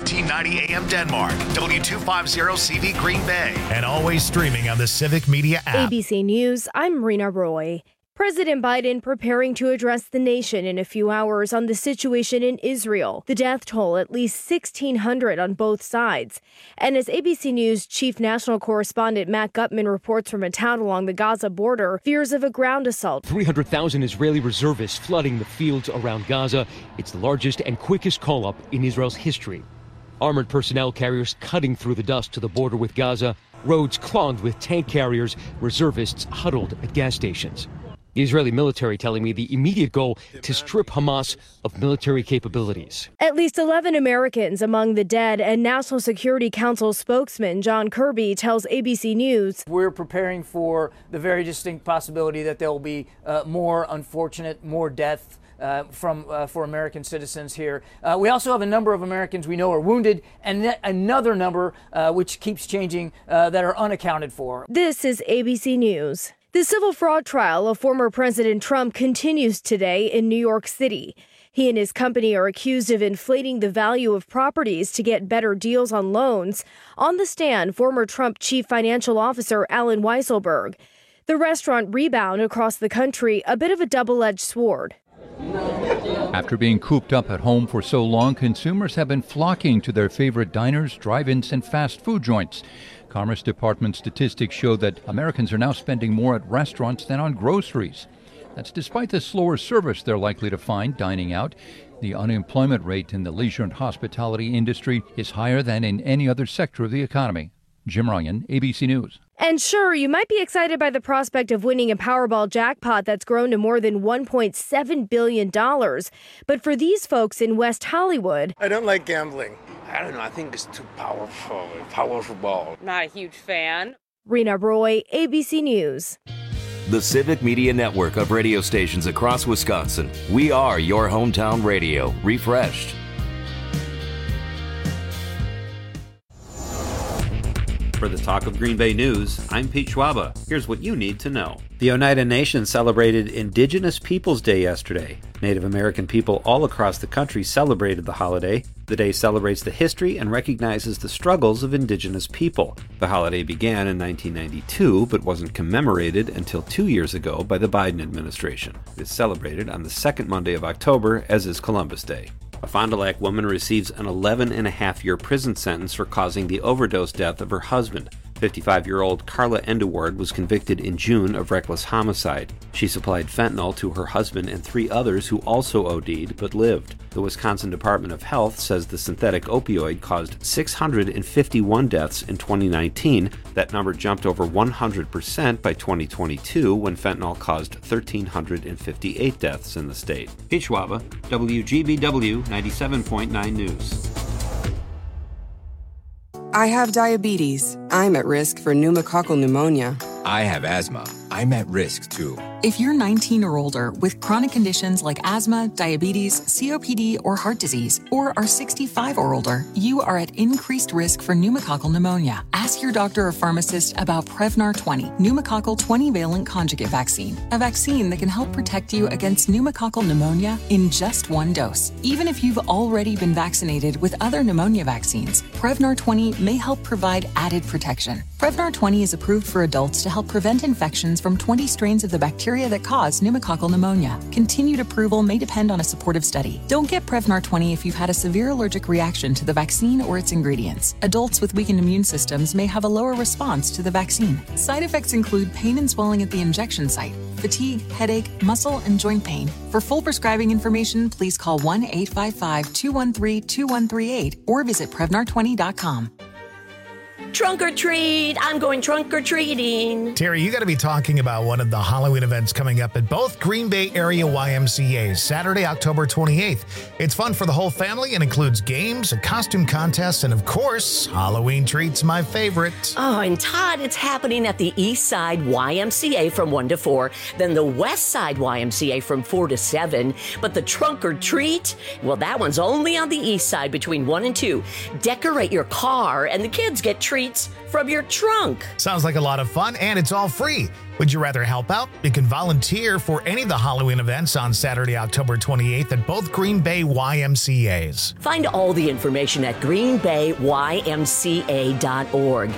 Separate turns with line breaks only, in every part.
1490 AM Denmark, W250CV Green Bay, and always streaming on the Civic Media app.
ABC News, I'm Rena Roy. President Biden preparing to address the nation in a few hours on the situation in Israel. The death toll at least 1,600 on both sides. And as ABC News chief national correspondent Matt Gutman reports from a town along the Gaza border, fears of a ground assault.
300,000 Israeli reservists flooding the fields around Gaza. It's the largest and quickest call-up in Israel's history. Armored personnel carriers cutting through the dust to the border with Gaza. Roads clogged with tank carriers. Reservists huddled at gas stations. The Israeli military telling me the immediate goal to strip Hamas of military capabilities.
At least 11 Americans among the dead, and National Security Council spokesman John Kirby tells ABC News.
We're preparing for the very distinct possibility that there will be more death for American citizens here. We also have a number of Americans we know are wounded, and another number which keeps changing that are unaccounted for.
This is ABC News. The civil fraud trial of former President Trump continues today in New York City. He and his company are accused of inflating the value of properties to get better deals on loans. On the stand, former Trump chief financial officer Allen Weisselberg. The restaurant rebound across the country, a bit of a double-edged sword.
After being cooped up at home for so long, consumers have been flocking to their favorite diners, drive-ins, and fast food joints. Commerce Department statistics show that Americans are now spending more at restaurants than on groceries. That's despite the slower service they're likely to find dining out. The unemployment rate in the leisure and hospitality industry is higher than in any other sector of the economy. Jim Ryan, ABC News.
And sure, you might be excited by the prospect of winning a Powerball jackpot that's grown to more than $1.7 billion. But for these folks in West Hollywood,
I don't like gambling.
I don't know. I think it's too powerful. Powerful ball.
Not a huge fan.
Rena Roy, ABC News.
The Civic Media Network of radio stations across Wisconsin. We are your hometown radio, refreshed.
For the Talk of Green Bay News, I'm Pete Schwaba. Here's what you need to know. The Oneida Nation celebrated Indigenous Peoples Day yesterday. Native American people all across the country celebrated the holiday. The day celebrates the history and recognizes the struggles of Indigenous people. The holiday began in 1992, but wasn't commemorated until 2 years ago by the Biden administration. It's celebrated on the second Monday of October, as is Columbus Day. A Fond du Lac woman receives an 11-and-a-half-year prison sentence for causing the overdose death of her husband. 55-year-old Carla Endeward was convicted in June of reckless homicide. She supplied fentanyl to her husband and 3 others who also OD'd but lived. The Wisconsin Department of Health says the synthetic opioid caused 651 deaths in 2019. That number jumped over 100% by 2022 when fentanyl caused 1,358 deaths in the state. Pete Schwaba, WGBW 97.9 News.
I have diabetes. I'm at risk for pneumococcal pneumonia.
I have asthma. I'm at risk too.
If you're 19 or older with chronic conditions like asthma, diabetes, COPD, or heart disease, or are 65 or older, you are at increased risk for pneumococcal pneumonia. Ask your doctor or pharmacist about Prevnar 20, pneumococcal 20-valent conjugate vaccine, a vaccine that can help protect you against pneumococcal pneumonia in just one dose. Even if you've already been vaccinated with other pneumonia vaccines, Prevnar 20 may help provide added protection. Prevnar 20 is approved for adults to help prevent infections from 20 strains of the bacteria that cause pneumococcal pneumonia. Continued approval may depend on a supportive study. Don't get Prevnar 20 if you've had a severe allergic reaction to the vaccine or its ingredients. Adults with weakened immune systems may have a lower response to the vaccine. Side effects include pain and swelling at the injection site, fatigue, headache, muscle, and joint pain. For full prescribing information, please call 1-855-213-2138 or visit Prevnar20.com.
Trunk or treat. I'm going trunk or treating.
Terry, you got to be talking about one of the Halloween events coming up at both Green Bay area YMCAs, Saturday, October 28th. It's fun for the whole family and includes games, a costume contest, and of course, Halloween treats, my favorite.
Oh, and Todd, it's happening at the East Side YMCA from 1 to 4, then the West Side YMCA from 4 to 7. But the trunk or treat, well, that one's only on the East Side between 1 and 2. Decorate your car and the kids get treats treats from your trunk.
Sounds like a lot of fun, and it's all free. Would you rather help out? You can volunteer for any of the Halloween events on Saturday, October 28th at both Green Bay YMCAs.
Find all the information at greenbayymca.org.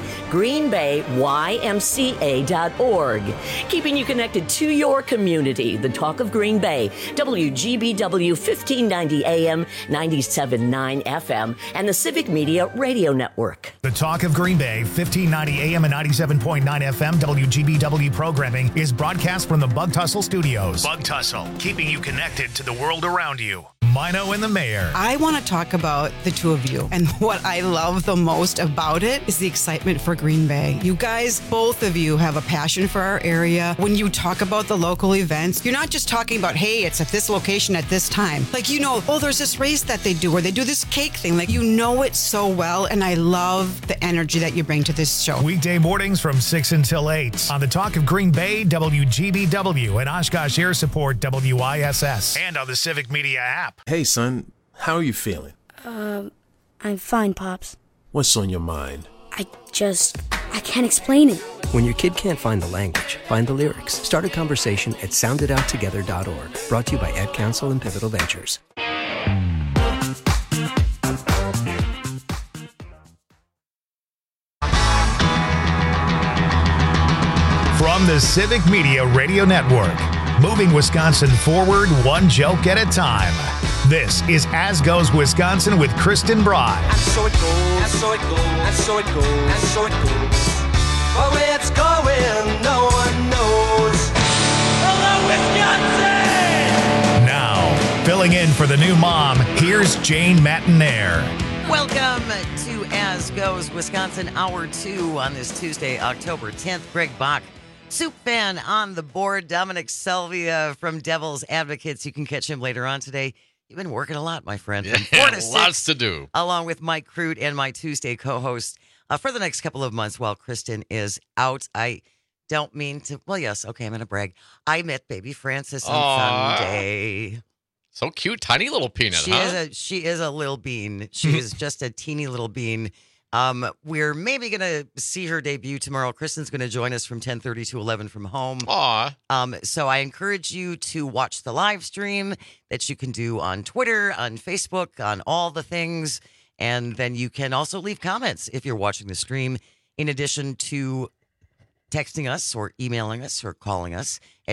greenbayymca.org. Keeping you connected to your community. The Talk of Green Bay, WGBW 1590 AM, 97.9 FM, and the Civic Media Radio Network.
The Talk of Green Bay, 1590 AM and 97.9 FM, WGBW programming is broadcast from the Bug Tussle Studios. Bug Tussle, keeping you connected to the world around you. Mino and the Mayor.
I want to talk about the two of you. And what I love the most about it is the excitement for Green Bay. You guys, both of you have a passion for our area. When you talk about the local events, you're not just talking about, hey, it's at this location at this time. Like, you know, oh, there's this race that they do, or they do this cake thing. Like, you know it so well. And I love the energy that you bring to this show.
Weekday mornings from 6 until 8 on the Talk of Green Bay, WGBW, and Oshkosh Air Support, WISS, and on the Civic Media app.
Hey, son, how are you feeling?
I'm fine, Pops.
What's on your mind?
I can't explain it.
When your kid can't find the language, find the lyrics. Start a conversation at soundedouttogether.org. Brought to you by Ad Council and Pivotal Ventures.
From the Civic Media Radio Network, moving Wisconsin forward one joke at a time. This is As Goes Wisconsin with Kristen Bride.
And so it goes, and so it goes, and so it goes, and so it goes. But where it's going, no one knows. Hello, Wisconsin!
Now, filling in for the new mom, here's Jane Matinaire.
Welcome to As Goes Wisconsin, Hour 2 on this Tuesday, October 10th. Greg Bach, Soup Fan on the board. Dominic Selvia from Devil's Advocates. You can catch him later on today. You've been working a lot, my friend.
Yeah,
4 to 6,
lots to do.
Along with Mike Crute and my Tuesday co-host for the next couple of months while Kristen is out. I don't mean to, well, yes, okay, I'm going to brag. I met baby Frances on Sunday.
So cute, tiny little peanut,
She is a little bean. She is just a teeny little bean. We're maybe going to see her debut tomorrow. Kristen's going to join us from 10:30 to 11 from home. So I encourage you to watch the live stream that you can do on Twitter, on Facebook, on all the things. And then you can also leave comments if you're watching the stream, in addition to texting us or emailing us or calling us at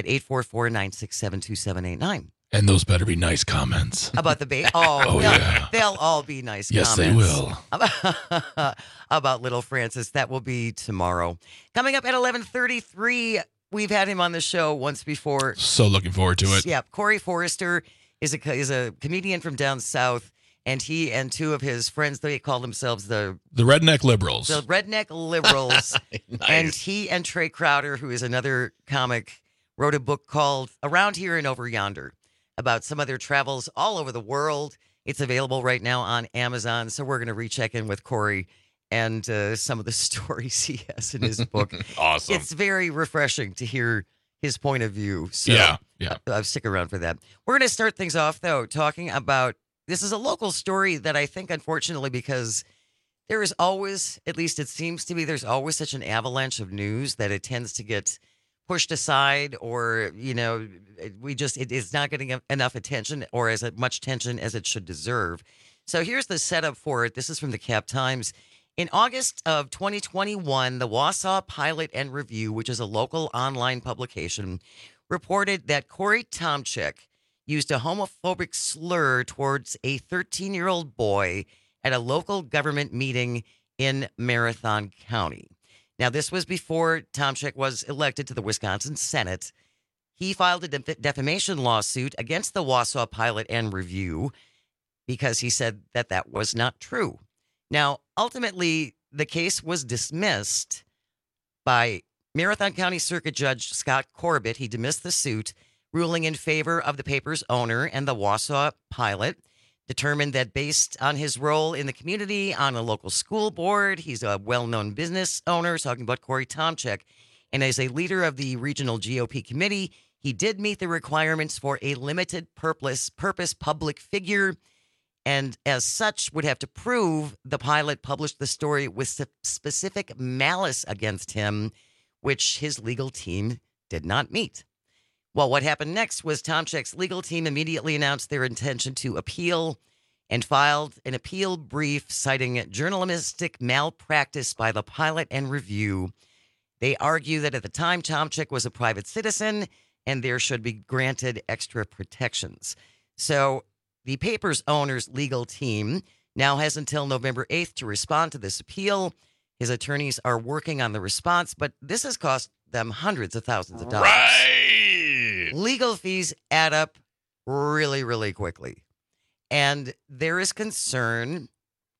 844-967-2789.
And those better be nice comments.
About the baby? They'll all be nice
yes,
comments.
Yes, they
will. About little Francis. That will be tomorrow. Coming up at 11:33, we've had him on the show once before.
So looking forward to it.
Yeah, Corey Forrester is a comedian from down south, and he and two of his friends, they call themselves the
Redneck Liberals.
The Redneck Liberals.
Nice.
And he and Trey Crowder, who is another comic, wrote a book called Around Here and Over Yonder, about some of their travels all over the world. It's available right now on Amazon. So we're going to recheck in with Corey and some of the stories he has in his book.
Awesome.
It's very refreshing to hear his point of view. So
yeah.
I'll stick around for that. We're going to start things off, though, talking about, this is a local story that I think, unfortunately, because there is always, at least it seems to be, there's always such an avalanche of news that it tends to get pushed aside, or, you know, it's not getting enough attention or as much attention as it should deserve. So here's the setup for it. This is from the Cap Times. In August of 2021, the Wausau Pilot and Review, which is a local online publication, reported that Corey Tomczyk used a homophobic slur towards a 13-year-old boy at a local government meeting in Marathon County. Now, this was before Tomczyk was elected to the Wisconsin Senate. He filed a defamation lawsuit against the Wausau Pilot and Review because he said that that was not true. Now, ultimately, the case was dismissed by Marathon County Circuit Judge Scott Corbett. He dismissed the suit, ruling in favor of the paper's owner and the Wausau Pilot. Determined that based on his role in the community on a local school board, he's a well-known business owner, talking about Corey Tomczyk, and as a leader of the regional GOP committee, he did meet the requirements for a limited purpose public figure, and as such would have to prove the pilot published the story with specific malice against him, which his legal team did not meet. Well, what happened next was Tomczyk's legal team immediately announced their intention to appeal and filed an appeal brief citing journalistic malpractice by the pilot and review. They argue that at the time, Tomczyk was a private citizen and there should be granted extra protections. So the paper's owner's legal team now has until November 8th to respond to this appeal. His attorneys are working on the response, but this has cost them hundreds of thousands of dollars.
Right.
Legal fees add up really, really quickly. And there is concern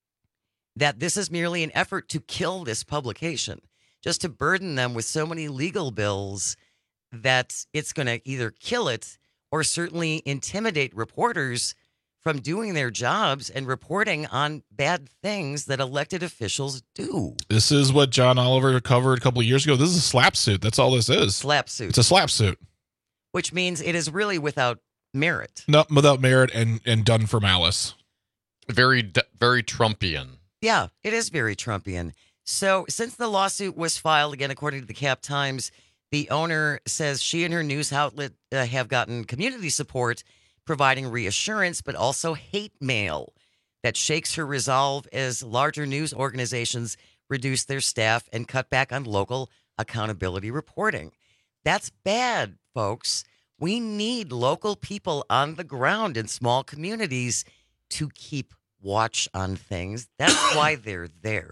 that this is merely an effort to kill this publication, just to burden them with so many legal bills that it's going to either kill it or certainly intimidate reporters from doing their jobs and reporting on bad things that elected officials do.
This is what John Oliver covered a couple of years ago. This is a slap suit. That's all this is.
Slap suit.
It's a slap suit.
Which means it is really without merit.
No, without merit and done for malice.
Very Trumpian.
Yeah, it is very Trumpian. So since the lawsuit was filed, again, according to the Cap Times, the owner says she and her news outlet have gotten community support, providing reassurance, but also hate mail that shakes her resolve as larger news organizations reduce their staff and cut back on local accountability reporting. That's bad, folks. We need local people on the ground in small communities to keep watch on things. That's why they're there.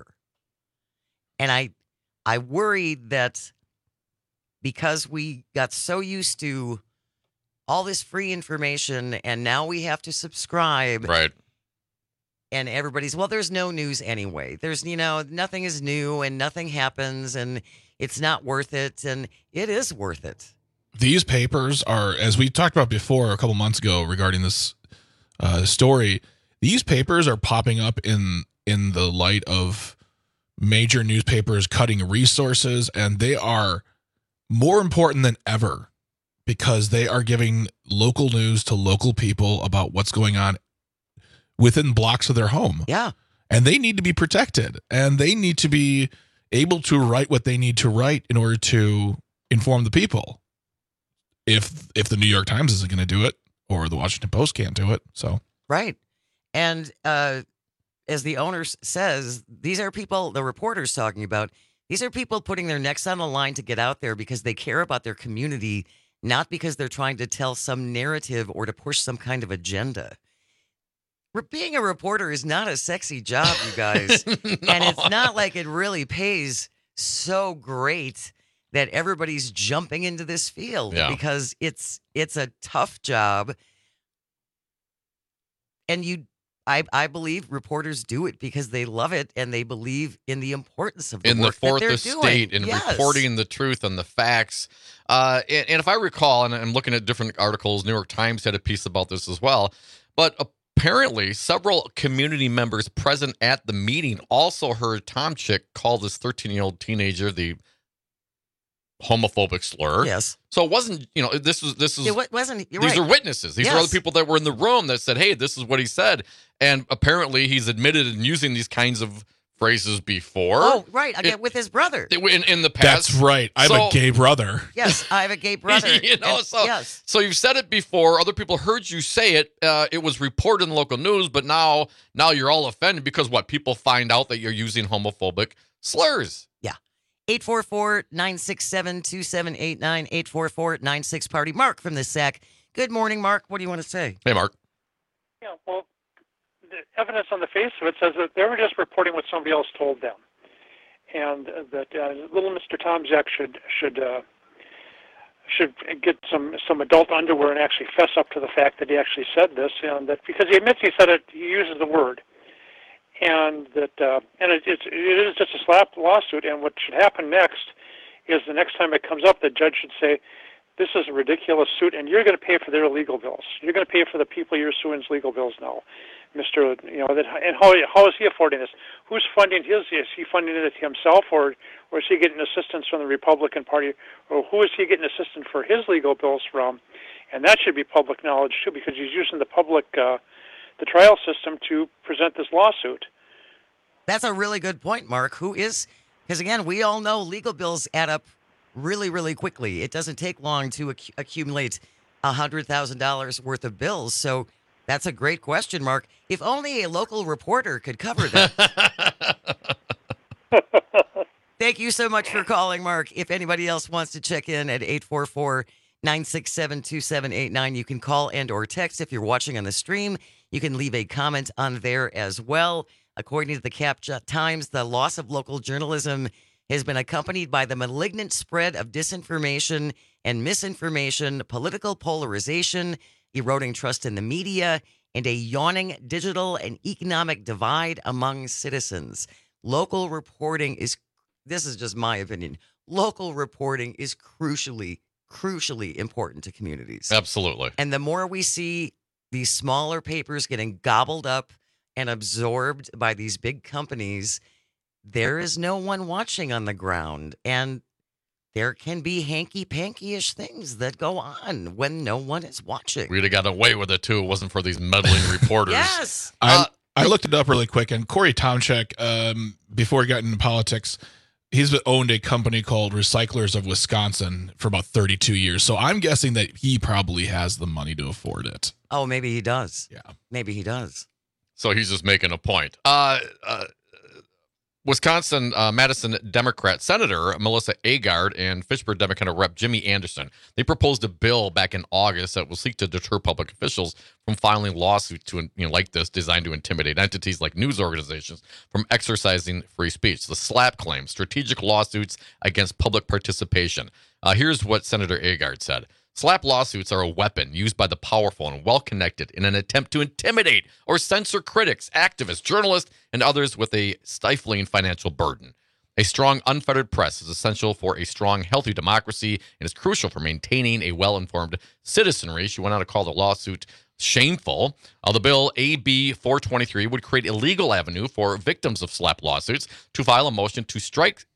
And I worry that because we got so used to all this free information and now we have to subscribe.
Right.
And everybody's, well, there's no news anyway. There's, nothing is new and nothing happens and it's not worth it. And it is worth it.
These papers are, as we talked about before a couple months ago regarding this story, these papers are popping up in the light of major newspapers cutting resources, and they are more important than ever because they are giving local news to local people about what's going on within blocks of their home.
Yeah.
And they need to be protected, and they need to be able to write what they need to write in order to inform the people. If the New York Times isn't going to do it, or the Washington Post can't do it, so
right. And as the owner says, these are people, the reporter's talking about, these are people putting their necks on the line to get out there because they care about their community, not because they're trying to tell some narrative or to push some kind of agenda. Being a reporter is not a sexy job, you guys. No. And it's not like it really pays so great that everybody's jumping into this field because it's a tough job. And I believe reporters do it because they love it and they believe in the importance of the work that they're doing.
In the fourth estate, in reporting the truth and the facts. And if I recall, and I'm looking at different articles, New York Times had a piece about this as well, but apparently several community members present at the meeting also heard Tomczyk call this 13-year-old teenager the homophobic slur.
Yes.
So it wasn't, this was
it wasn't.
These are witnesses. These are other people that were in the room that said, hey, this is what he said. And apparently he's admitted in using these kinds of phrases before.
Oh, right. Again, with his brother.
In the past.
That's right. I have a gay brother.
Yes, I have a gay brother.
So you've said it before. Other people heard you say it. It was reported in the local news, but now you're all offended because what? People find out that you're using homophobic slurs.
844-967-2789, 844-96-PARTY. Mark from the SAC. Good morning, Mark. What do you want to say?
Hey, Mark.
Yeah, well, the evidence on the face of it says that they were just reporting what somebody else told them, and that little Mr. Tomczyk should get some adult underwear and actually fess up to the fact that he actually said this, and that because he admits he said it, he uses the word. And that it is just a slap lawsuit. And what should happen next is the next time it comes up, the judge should say, "This is a ridiculous suit, and you're going to pay for their legal bills. You're going to pay for the people you're suing's legal bills now, Mister." And how is he affording this? Who's funding his? Is he funding it himself, or is he getting assistance from the Republican Party, or who is he getting assistance for his legal bills from? And that should be public knowledge too, because he's using the public the trial system to present this lawsuit.
That's a really good point, Mark. Because again, we all know legal bills add up really, really quickly. It doesn't take long to accumulate $100,000 worth of bills. So that's a great question, Mark. If only a local reporter could cover that. Thank you so much for calling, Mark. If anybody else wants to check in at 844-967-2789, you can call and or text. If you're watching on the stream, you can leave a comment on there as well. According to the Cap Times, the loss of local journalism has been accompanied by the malignant spread of disinformation and misinformation, political polarization, eroding trust in the media, and a yawning digital and economic divide among citizens. Local reporting is, this is just my opinion, local reporting is crucially important to communities.
Absolutely.
And the more we see these smaller papers getting gobbled up and absorbed by these big companies, there is no one watching on the ground. And there can be hanky-panky-ish things that go on when no one is watching.
We'd have got away with it, too. It wasn't for these meddling reporters.
Yes.
I looked it up really quick, and Corey Tomczyk, before he got into politics, he's owned a company called Recyclers of Wisconsin for about 32 years. So I'm guessing that he probably has the money to afford it.
Oh, maybe he does.
Yeah.
Maybe he does.
So he's just making a point. Wisconsin Madison Democrat Senator Melissa Agard and Fitchburg Democrat Rep Jimmy Anderson, they proposed a bill back in August that will seek to deter public officials from filing lawsuits like this designed to intimidate entities like news organizations from exercising free speech. The SLAPP claim, strategic lawsuits against public participation. Here's what Senator Agard said. SLAPP lawsuits are a weapon used by the powerful and well-connected in an attempt to intimidate or censor critics, activists, journalists, and others with a stifling financial burden. A strong, unfettered press is essential for a strong, healthy democracy and is crucial for maintaining a well-informed citizenry. She went on to call the lawsuit shameful. The bill AB 423 would create a legal avenue for victims of SLAPP lawsuits to file a motion to strike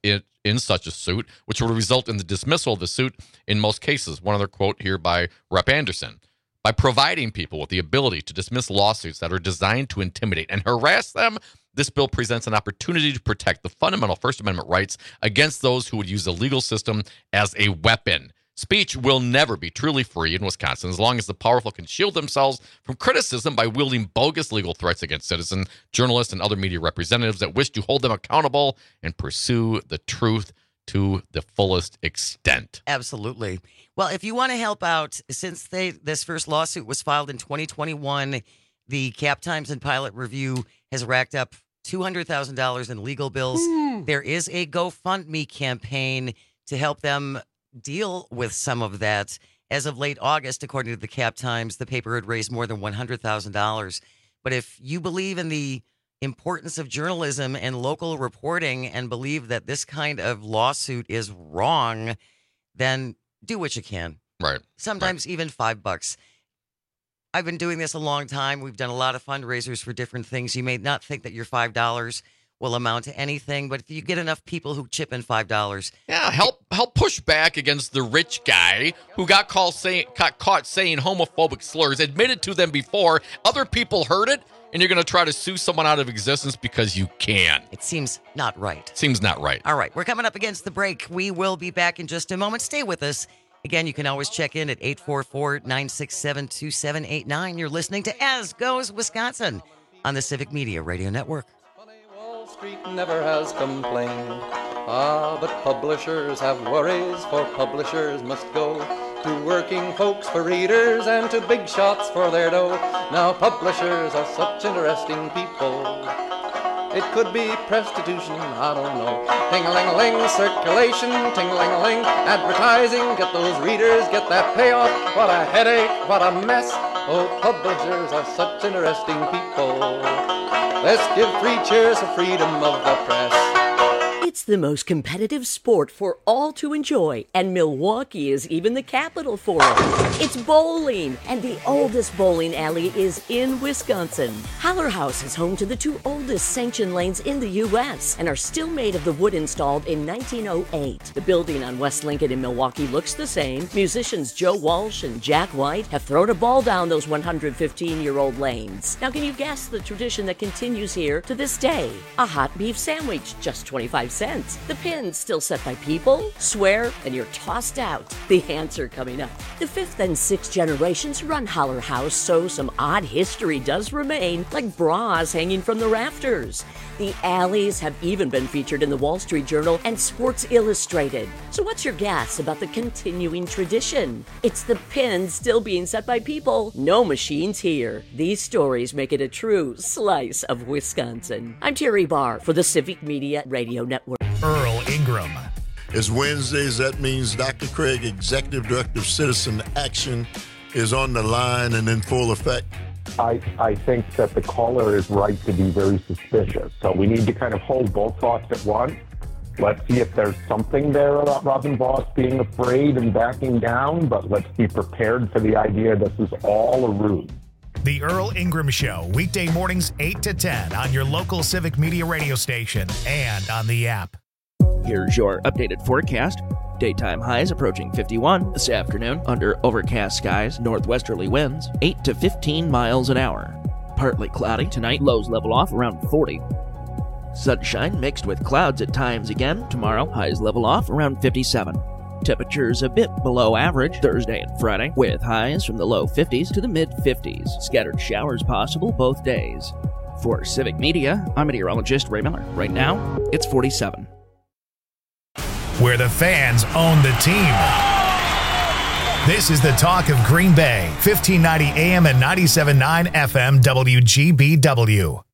in such a suit, which would result in the dismissal of the suit in most cases. One other quote here by Rep. Anderson. By providing people with the ability to dismiss lawsuits that are designed to intimidate and harass them, this bill presents an opportunity to protect the fundamental First Amendment rights against those who would use the legal system as a weapon. Speech will never be truly free in Wisconsin as long as the powerful can shield themselves from criticism by wielding bogus legal threats against citizens, journalists, and other media representatives that wish to hold them accountable and pursue the truth to the fullest extent.
Absolutely. Well, if you want to help out, since this first lawsuit was filed in 2021, the Cap Times and Pilot Review has racked up $200,000 in legal bills. There is a GoFundMe campaign to help them deal with some of that. As of late August, according to the Cap Times, the paper had raised more than $100,000. But if you believe in the importance of journalism and local reporting and believe that this kind of lawsuit is wrong, then do what you can.
Right.
Sometimes even $5. I've been doing this a long time. We've done a lot of fundraisers for different things. You may not think that your $5 will amount to anything, but if you get enough people who chip in $5,
help push back against the rich guy who got caught saying homophobic slurs, admitted to them before. Other people heard it, and you're going to try to sue someone out of existence because you can.
It seems not right.
Seems not right.
All right, we're coming up against the break. We will be back in just a moment. Stay with us. Again, you can always check in at 844-967-2789. You're listening to As Goes Wisconsin on the Civic Media Radio Network.
Street never has complained. But publishers have worries, for publishers must go to working folks for readers and to big shots for their dough. Now publishers are such interesting people. It could be prostitution, I don't know. Ting-a-ling-a-ling, circulation, ting-a-ling-a-ling, advertising, get those readers, get that payoff. What a headache, what a mess. Oh, publishers are such interesting people. Let's give 3 cheers for freedom of the press.
It's the most competitive sport for all to enjoy, and Milwaukee is even the capital for it. It's bowling, and the oldest bowling alley is in Wisconsin. Haller House is home to the 2 oldest sanctioned lanes in the U.S. and are still made of the wood installed in 1908. The building on West Lincoln in Milwaukee looks the same. Musicians Joe Walsh and Jack White have thrown a ball down those 115-year-old lanes. Now, can you guess the tradition that continues here to this day? A hot beef sandwich, just 25 cents. The pins still set by people, swear, and you're tossed out. The answer coming up. The 5th and 6th generations run Haller House, so some odd history does remain, like bras hanging from the rafters. The alleys have even been featured in the Wall Street Journal and Sports Illustrated. So what's your guess about the continuing tradition? It's the pins still being set by people. No machines here. These stories make it a true slice of Wisconsin. I'm Terry Barr for the Civic Media Radio Network.
Earl Ingram.
It's Wednesdays. That means Dr. Craig, Executive Director of Citizen Action, is on the line and in full effect.
I think that the caller is right to be very suspicious. So we need to kind of hold both thoughts at once. Let's see if there's something there about Robin Vos being afraid and backing down, but let's be prepared for the idea this is all a ruse.
The Earl Ingram Show, weekday mornings 8 to 10 on your local Civic Media radio station and on the app.
Here's your updated forecast. Daytime highs approaching 51 this afternoon under overcast skies, northwesterly winds 8 to 15 miles an hour. Partly cloudy tonight, lows level off around 40. Sunshine mixed with clouds at times again tomorrow, highs level off around 57. Temperatures a bit below average Thursday and Friday, with highs from the low 50s to the mid 50s. Scattered showers possible both days. For Civic Media, I'm meteorologist Ray Miller. Right now, it's 47.
Where the fans own the team. This is the talk of Green Bay, 1590 AM and 97.9 FM WGBW.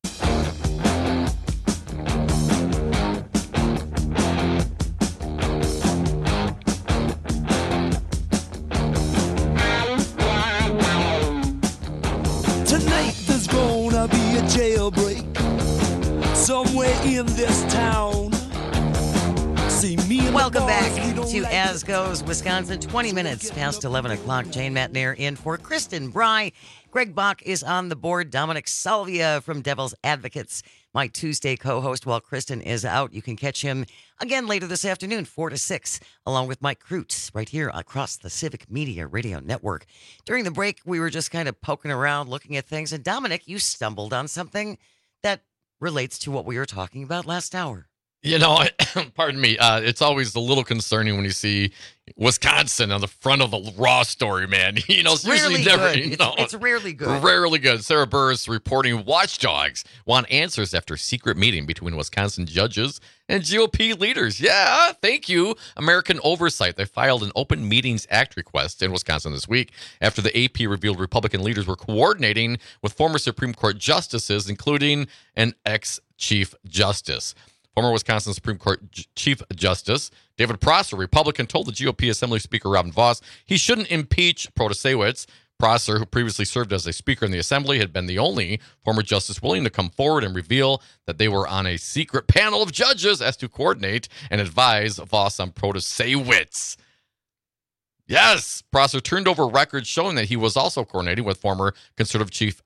Tonight there's gonna be a jailbreak somewhere in this town.
Welcome back to As Goes Wisconsin. 20 minutes past 11 o'clock. Jane Matner in for Kristen Bry. Greg Bach is on the board. Dominic Salvia from Devil's Advocates, my Tuesday co-host while Kristen is out. You can catch him again later this afternoon, 4 to 6, along with Mike Krutz right here across the Civic Media Radio Network. During the break, we were just kind of poking around, looking at things. And Dominic, you stumbled on something that relates to what we were talking about last hour.
You know, pardon me, it's always a little concerning when you see Wisconsin on the front of the Raw story, man. You know, it's usually never,
good. It's rarely good.
Rarely good. Sarah Burris reporting watchdogs want answers after secret meeting between Wisconsin judges and GOP leaders. Yeah, thank you, American Oversight. They filed an Open Meetings Act request in Wisconsin this week after the AP revealed Republican leaders were coordinating with former Supreme Court justices, including an ex-Chief Justice. Former Wisconsin Supreme Court Chief Justice David Prosser, Republican, told the GOP Assembly Speaker Robin Vos he shouldn't impeach Protasewicz. Prosser, who previously served as a Speaker in the Assembly, had been the only former justice willing to come forward and reveal that they were on a secret panel of judges as to coordinate and advise Vos on Protasewicz. Yes, Prosser turned over records showing that he was also coordinating with former Conservative Chief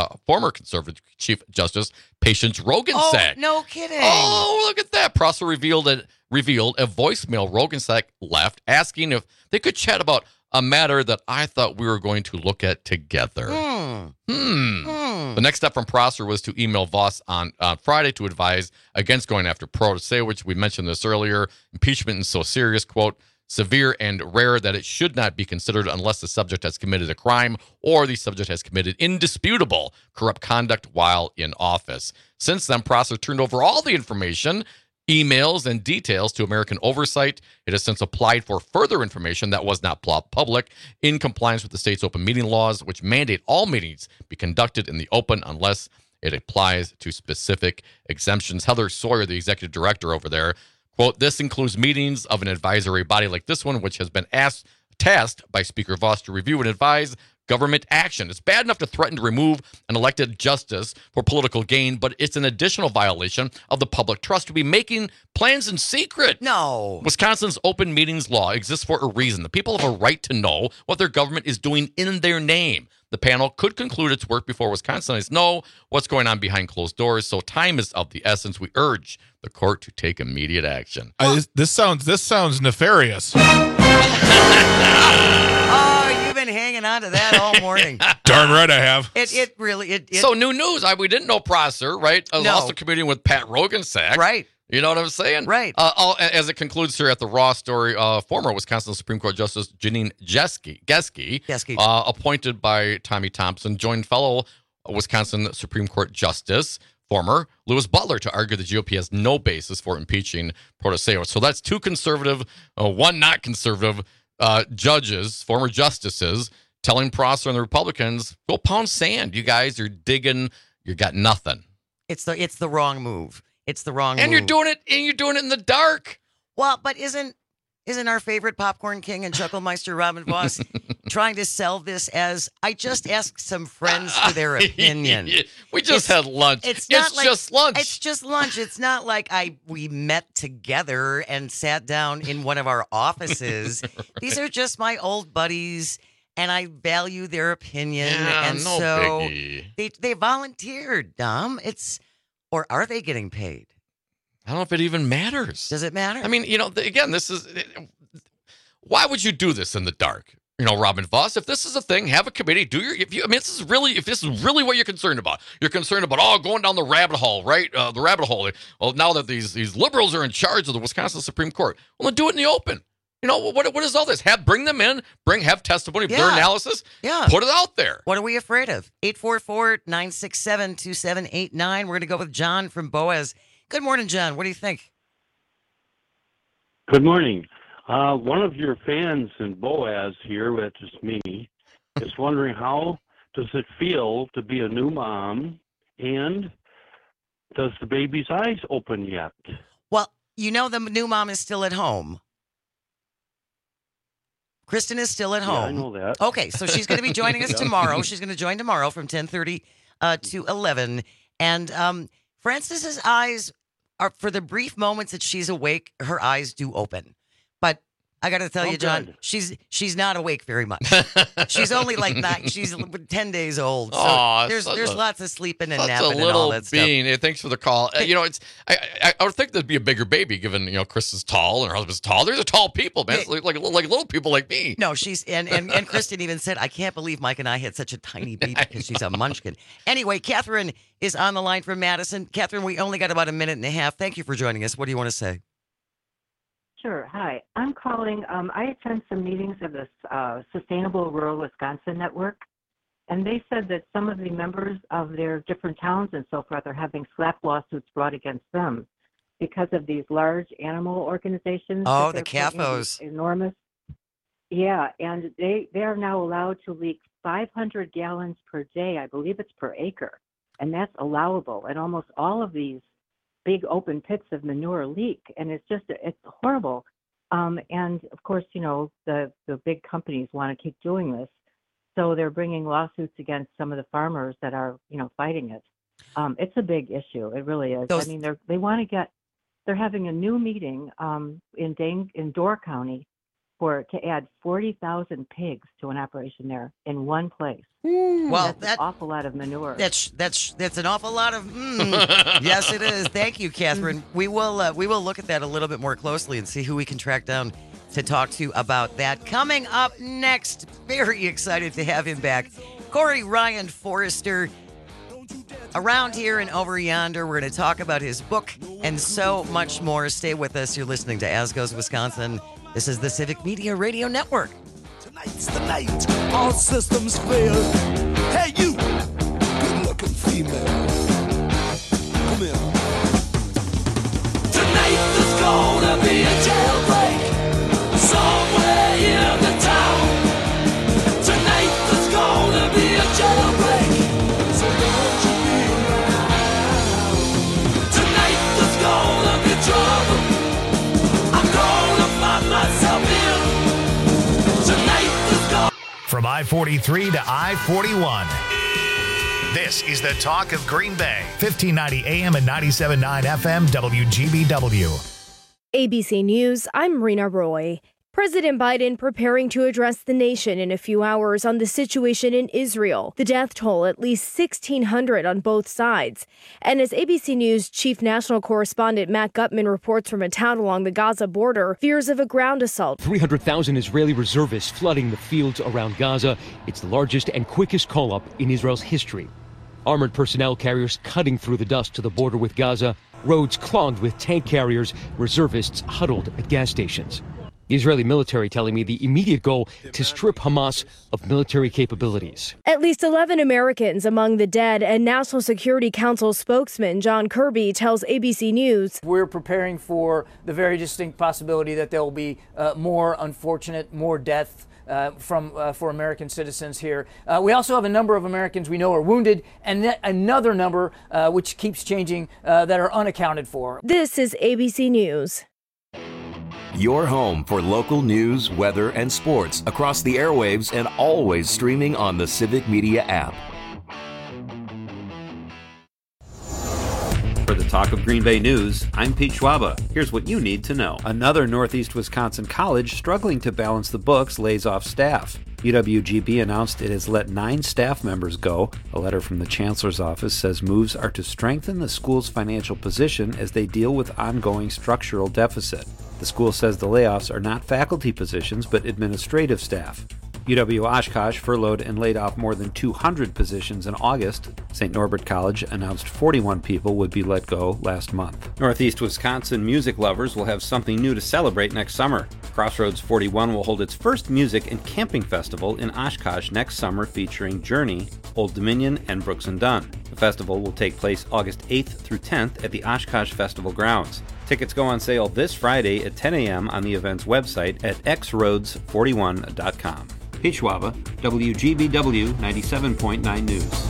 Justice Patience Roggensack.
Oh, no kidding!
Oh, look at that! Prosser revealed a voicemail Roggensack left, asking if they could chat about a matter that I thought we were going to look at together. The next step from Prosser was to email Vos on Friday to advise against going after Protasewicz. We mentioned this earlier. Impeachment is so serious, quote, severe and rare that it should not be considered unless the subject has committed a crime or the subject has committed indisputable corrupt conduct while in office. Since then, Prosser turned over all the information, emails, and details to American Oversight. It has since applied for further information that was not public in compliance with the state's open meeting laws, which mandate all meetings be conducted in the open unless it applies to specific exemptions. Heather Sawyer, the executive director over there, quote, this includes meetings of an advisory body like this one, which has been tasked by Speaker Vos to review and advise government action. It's bad enough to threaten to remove an elected justice for political gain, but it's an additional violation of the public trust to be making plans in secret.
No.
Wisconsin's open meetings law exists for a reason. The people have a right to know what their government is doing in their name. The panel could conclude its work before Wisconsinites know what's going on behind closed doors, so time is of the essence. We urge the court to take immediate action.
This sounds nefarious.
Oh, you've been hanging on to that all morning.
Darn right I have.
It really.
So new news. We didn't know Prosser, right? I was
No.
also commuting with Pat Rogensack.
Right.
You know what I'm saying?
Right.
As it concludes here at the Raw story, former Wisconsin Supreme Court Justice Janine Geske, appointed by Tommy Thompson, joined fellow Wisconsin Supreme Court Justice, former Louis Butler, to argue the GOP has no basis for impeaching Protaseo. So that's two conservative, one not conservative judges, former justices, telling Prosser and the Republicans, go pound sand. You guys are digging. You got nothing.
It's the wrong move. It's the wrong
and
move.
you're doing it in the dark.
Well, but isn't our favorite popcorn king and chucklemeister Robin Voss trying to sell this as, I just asked some friends for their opinion.
We just had lunch.
It's
just lunch.
It's just lunch. It's not like we met together and sat down in one of our offices. Right. These are just my old buddies, and I value their opinion.
Yeah,
and
no
so
biggie.
they volunteered, Dom. Or are they getting paid?
I don't know if it even matters.
Does it matter?
I mean, again, this is... Why would you do this in the dark? Robin Voss, if this is a thing, have a committee. If this is really what you're concerned about. You're concerned about, going down the rabbit hole, right? The rabbit hole. Well, now that these liberals are in charge of the Wisconsin Supreme Court, well, then do it in the open. What is all this? Have testimony, their analysis.
Yeah.
Put it out there.
What are we afraid of? 844-967-2789. We're going to go with John from Boaz. Good morning, John. What do you think?
Good morning. One of your fans in Boaz here, which is me, is wondering how does it feel to be a new mom, and does the baby's eyes open yet?
Well, the new mom is still at home. Kristen is still at home.
Yeah, I know that.
Okay, so she's going to be joining us tomorrow. She's going to join tomorrow from 10:30 to 11. And Frances's eyes are, for the brief moments that she's awake, her eyes do open. But I got to tell you, John, she's not awake very much. She's only like 9. She's 10 days old. So there's lots of sleeping and napping and all that stuff.
Hey, thanks for the call. I would think there'd be a bigger baby given Chris is tall and her husband's tall. There's tall people, man. It's like little people like me.
No, she's and Kristen even said, I can't believe Mike and I had such a tiny baby because she's a munchkin. Anyway, Catherine is on the line from Madison. Catherine, we only got about a minute and a half. Thank you for joining us. What do you want to say?
Sure. Hi. I'm calling. I attend some meetings of the Sustainable Rural Wisconsin Network, and they said that some of the members of their different towns and so forth are having SLAPP lawsuits brought against them because of these large animal organizations.
Oh, the CAFOs.
Enormous. Yeah, and they are now allowed to leak 500 gallons per day. I believe it's per acre, and that's allowable. And almost all of these big open pits of manure leak, and it's horrible. And of course, the big companies want to keep doing this, so they're bringing lawsuits against some of the farmers that are fighting it. It's a big issue. It really is. They're having a new meeting in Door County to add 40,000 pigs to an operation there in one place.
Well,
that's an awful lot of manure.
That's an awful lot of. Yes, it is. Thank you, Catherine. We will look at that a little bit more closely and see who we can track down to talk to about that. Coming up next, very excited to have him back, Corey Ryan Forrester. Around here and over yonder, we're going to talk about his book and so much more. Stay with us. You're listening to As Goes Wisconsin. This is the Civic Media Radio Network.
Tonight's the night, all systems fail. Hey, you, good-looking female. Come here. Tonight there's gonna be a jailbreak somewhere in the town. Tonight there's gonna be a jailbreak, so don't you be around. Tonight there's gonna be trouble. I'm gonna find myself in. Tonight there's gonna...
from I-43 to I-41. This is the talk of Green Bay, 1590 AM and 97.9 FM, WGBW.
ABC News, I'm Rena Roy. President Biden preparing to address the nation in a few hours on the situation in Israel. The death toll at least 1,600 on both sides. And as ABC News chief national correspondent Matt Gutman reports from a town along the Gaza border, fears of a ground assault.
300,000 Israeli reservists flooding the fields around Gaza. It's the largest and quickest call-up in Israel's history. Armored personnel carriers cutting through the dust to the border with Gaza. Roads clogged with tank carriers. Reservists huddled at gas stations. The Israeli military telling me the immediate goal to strip Hamas of military capabilities.
At least 11 Americans among the dead, and National Security Council spokesman John Kirby tells ABC News.
We're preparing for the very distinct possibility that there will be more death for American citizens here. We also have a number of Americans we know are wounded, and another number, which keeps changing, that are unaccounted for.
This is ABC News.
Your home for local news, weather, and sports across the airwaves and always streaming on the Civic Media app.
For the Talk of Green Bay News, I'm Pete Schwaba. Here's what you need to know. Another Northeast Wisconsin college struggling to balance the books lays off staff. UWGB announced it has let 9 staff members go. A letter from the chancellor's office says moves are to strengthen the school's financial position as they deal with ongoing structural deficit. The school says the layoffs are not faculty positions but administrative staff. UW Oshkosh furloughed and laid off more than 200 positions in August. St. Norbert College announced 41 people would be let go last month. Northeast Wisconsin music lovers will have something new to celebrate next summer. Crossroads 41 will hold its first music and camping festival in Oshkosh next summer featuring Journey, Old Dominion, and Brooks and Dunn. The festival will take place August 8th through 10th at the Oshkosh Festival grounds. Tickets go on sale this Friday at 10 a.m. on the event's website at xroads41.com. Pete Schwaba, WGBW 97.9 News.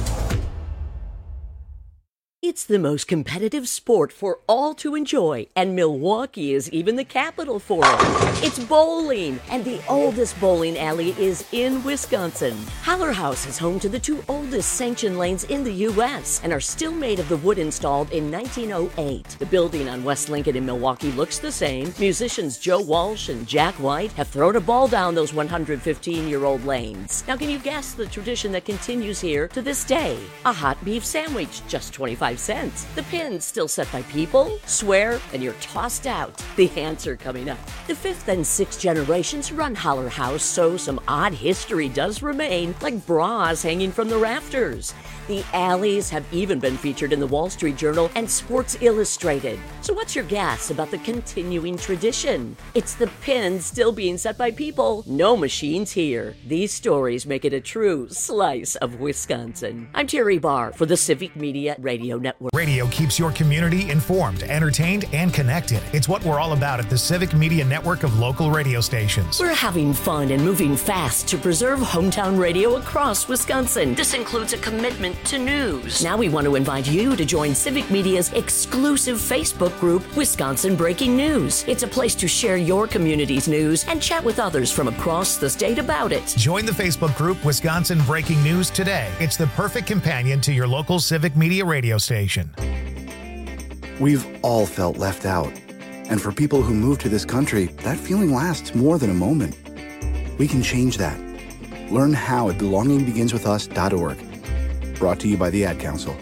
It's the most competitive sport for all to enjoy, and Milwaukee is even the capital for it. It's bowling, and the oldest bowling alley is in Wisconsin. Haller House is home to the 2 oldest sanctioned lanes in the U.S. and are still made of the wood installed in 1908. The building on West Lincoln in Milwaukee looks the same. Musicians Joe Walsh and Jack White have thrown a ball down those 115-year-old lanes. Now, can you guess the tradition that continues here to this day? A hot beef sandwich, just 25 cents. The pin's still set by people, swear, and you're tossed out. The answer coming up. The 5th and 6th generations run Haller House, so some odd history does remain, like bras hanging from the rafters. The alleys have even been featured in the Wall Street Journal and Sports Illustrated. So what's your guess about the continuing tradition? It's the pins still being set by people. No machines here. These stories make it a true slice of Wisconsin. I'm Terry Barr for the Civic Media Radio Network.
Radio keeps your community informed, entertained, and connected. It's what we're all about at the Civic Media Network of local radio stations.
We're having fun and moving fast to preserve hometown radio across Wisconsin. This includes a commitment to news. Now we want to invite you to join Civic Media's exclusive Facebook group, Wisconsin Breaking News. It's a place to share your community's news and chat with others from across the state about it.
Join the Facebook group Wisconsin Breaking News today. It's the perfect companion to your local Civic Media radio station.
We've all felt left out. And for people who move to this country, that feeling lasts more than a moment. We can change that. Learn how at belongingbeginswithus.org. Brought to you by the Ad Council.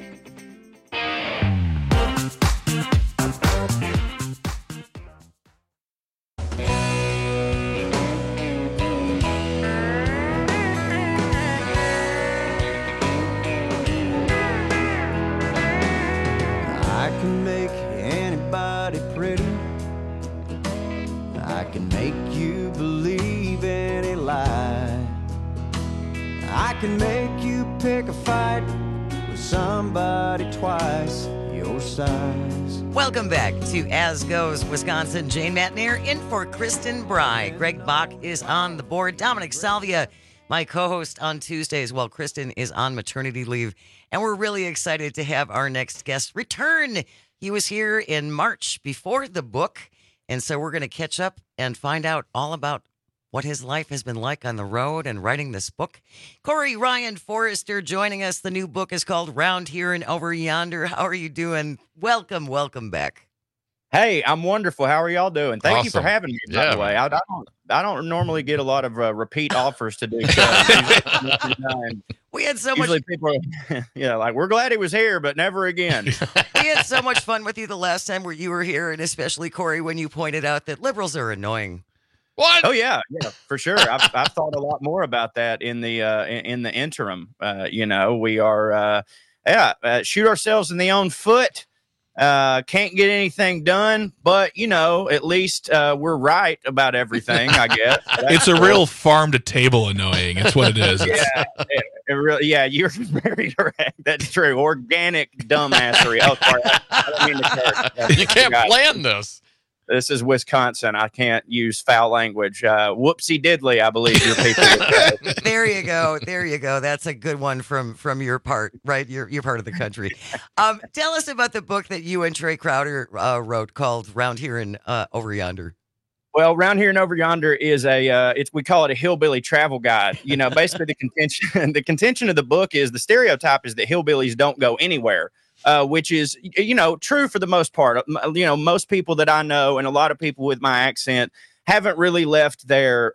I can make anybody pretty. I can make you believe any lie. I can make you pick a fight with somebody twice your size.
Welcome back to As Goes Wisconsin. Jane Matnair in for Kristen Bry. Greg Bach is on the board. Dominic Salvia, my co-host on Tuesdays, while Kristen is on maternity leave. And we're really excited to have our next guest return. He was here in March before the book. And so we're going to catch up and find out all about what his life has been like on the road and writing this book. Corey Ryan Forrester joining us. The new book is called Round Here and Over Yonder. How are you doing? Welcome back.
Hey, I'm wonderful. How are y'all doing? Thank you for
Awesome.
having me. By
Yeah,
the way,
man.
I don't normally get a lot of repeat offers to do shows.
We had so
Usually
much.
people, like we're glad he was here, but never again.
We had so much fun with you the last time where you were here, and especially Corey when you pointed out that liberals are annoying.
What?
Oh yeah, for sure. I've thought a lot more about that in the interim. We are shoot ourselves in the own foot. Can't get anything done, but at least we're right about everything. I guess
It's a real farm to table annoying. It's what it is.
it really. Yeah, you're very correct. That's true. Organic dumbassery. Oh, sorry. I don't mean to curse.
You can't plan this.
This is Wisconsin. I can't use foul language. Whoopsie diddly, I believe your people would say.
There you go. That's a good one from your part, right? Your part of the country. Tell us about the book that you and Trey Crowder wrote called Round Here and Over Yonder.
Well, Round Here and Over Yonder is we call it a hillbilly travel guide. Basically the contention of the book is the stereotype is that hillbillies don't go anywhere. Which is, true for the most part. Most people that I know and a lot of people with my accent haven't really left their,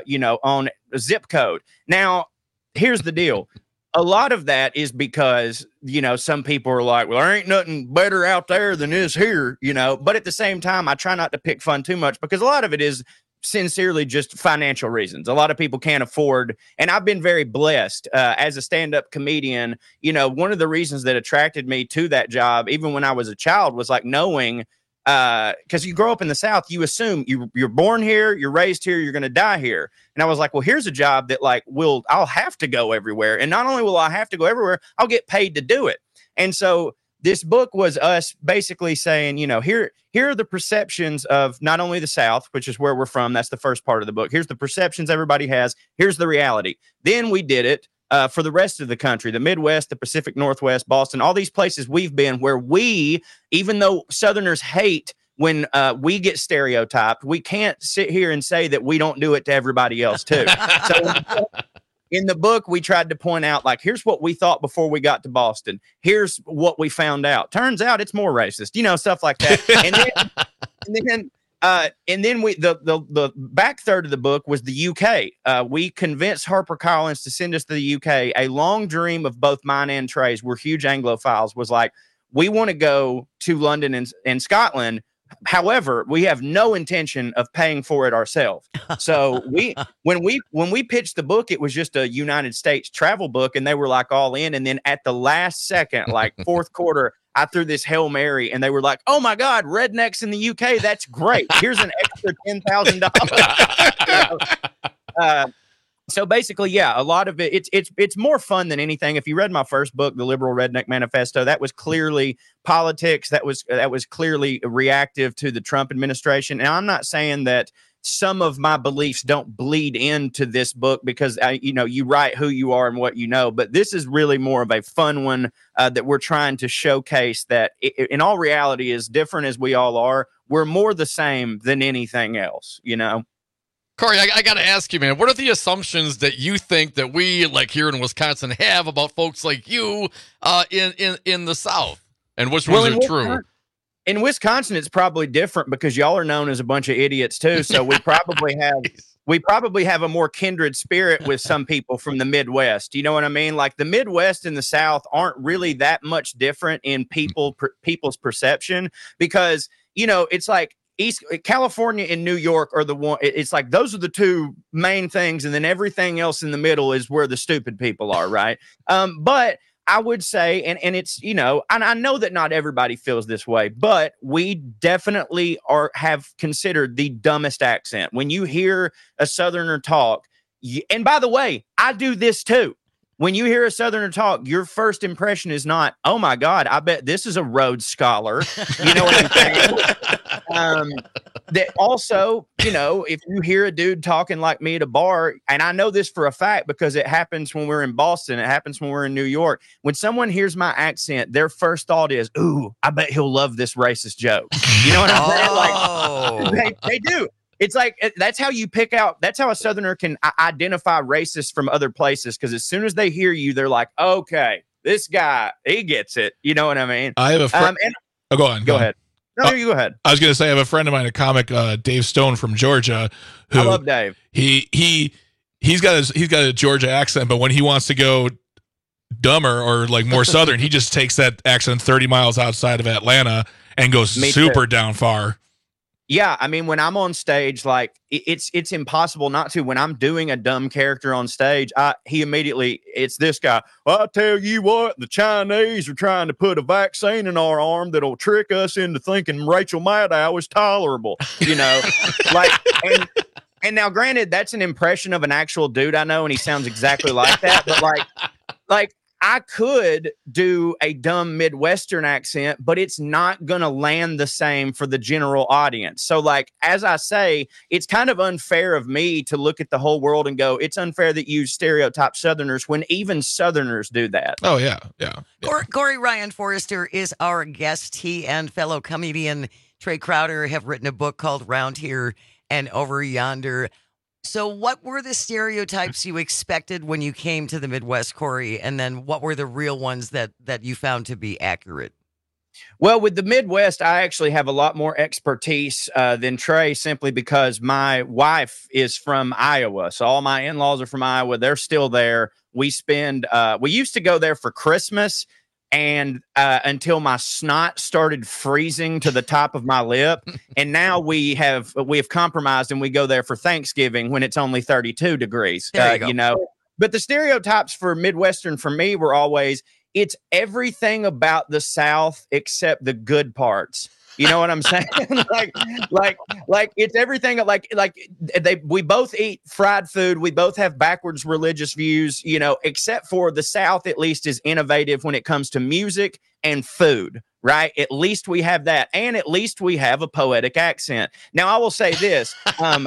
on a zip code. Now, here's the deal. A lot of that is because, some people are like, well, there ain't nothing better out there than is here, But at the same time, I try not to pick fun too much because a lot of it is sincerely just financial reasons. A lot of people can't afford, and I've been very blessed as a stand-up comedian. One of the reasons that attracted me to that job, even when I was a child, was like knowing, because you grow up in the South, you assume you're born here, you're raised here, you're going to die here. And I was like, well, here's a job that I'll have to go everywhere. And not only will I have to go everywhere, I'll get paid to do it. And so this book was us basically saying, here are the perceptions of not only the South, which is where we're from. That's the first part of the book. Here's the perceptions everybody has. Here's the reality. Then we did it for the rest of the country, the Midwest, the Pacific Northwest, Boston, all these places we've been where we, even though Southerners hate when we get stereotyped, we can't sit here and say that we don't do it to everybody else too. So in the book, we tried to point out, here's what we thought before we got to Boston. Here's what we found out. Turns out it's more racist, stuff like that. And then the back third of the book was the UK. We convinced HarperCollins to send us to the UK. A long dream of both mine and Trey's, we're huge Anglophiles, was like, we want to go to London and Scotland. However, we have no intention of paying for it ourselves. So when we pitched the book, it was just a United States travel book, and they were all in. And then at the last second, fourth quarter, I threw this Hail Mary, and they were like, "Oh my God, rednecks in the UK, that's great. Here's an extra $10,000." So basically, yeah, a lot of it, it's more fun than anything. If you read my first book, The Liberal Redneck Manifesto, that was clearly politics. That was clearly reactive to the Trump administration. And I'm not saying that some of my beliefs don't bleed into this book because, you write who you are and what you know. But this is really more of a fun one that we're trying to showcase that in all reality, as different as we all are, we're more the same than anything else,
Corey, I got to ask you, man, what are the assumptions that you think that we, here in Wisconsin, have about folks like you in the South? And which ones are true?
In Wisconsin, it's probably different because y'all are known as a bunch of idiots, too. So we probably have a more kindred spirit with some people from the Midwest. You know what I mean? The Midwest and the South aren't really that much different in people's perception because, it's like, East California and New York are the one. It's like those are the two main things, and then everything else in the middle is where the stupid people are, right? But I would say, and it's and I know that not everybody feels this way, but we definitely have considered the dumbest accent when you hear a Southerner talk. And by the way, I do this too. When you hear a Southerner talk, your first impression is not, "Oh my God, I bet this is a Rhodes Scholar." You know what I'm saying? That also, if you hear a dude talking like me at a bar, and I know this for a fact because it happens when we're in Boston, it happens when we're in New York. When someone hears my accent, their first thought is, "Ooh, I bet he'll love this racist joke." You know what I'm saying? They do. it's like that's how you pick out. That's how a Southerner can identify racists from other places. Because as soon as they hear you, they're like, okay, this guy, he gets it. You know what I mean?
I have a friend. Go on.
Go ahead. No, you go ahead.
I was going to say I have a friend of mine, a comic, Dave Stone from Georgia. Who
I love Dave.
He's got a Georgia accent, but when he wants to go dumber or like more Southern, he just takes that accent 30 miles outside of Atlanta and goes super down far.
Yeah, I mean, when I'm on stage, like it's impossible not to. When I'm doing a dumb character on stage, it's this guy. I'll tell you what, the Chinese are trying to put a vaccine in our arm that'll trick us into thinking Rachel Maddow is tolerable. You know, and now, granted, that's an impression of an actual dude I know, and he sounds exactly like that. But like I could do a dumb Midwestern accent, but it's not going to land the same for the general audience. So like, as I say, it's kind of unfair of me to look at the whole world and go, it's unfair that you stereotype Southerners when even Southerners do that.
Oh, yeah.
Corey Ryan Forrester is our guest. He and fellow comedian Trey Crowder have written a book called Round Here and Over Yonder. So what were the stereotypes you expected when you came to the Midwest, Corey? And then what were the real ones that you found to be accurate?
Well, with the Midwest, I actually have a lot more expertise than Trey, simply because my wife is from Iowa. So all my in-laws are from Iowa. They're still there. We used to go there for Christmas and until my snot started freezing to the top of my lip. And now we have compromised and we go there for Thanksgiving when it's only 32 degrees, you know. But the stereotypes for Midwestern for me were always, it's everything about the South except the good parts. You know what I'm saying? like it's everything. We both eat fried food. We both have backwards religious views, you know, except for the South at least is innovative when it comes to music and food, right? At least we have that. And at least we have a poetic accent. Now, I will say this. I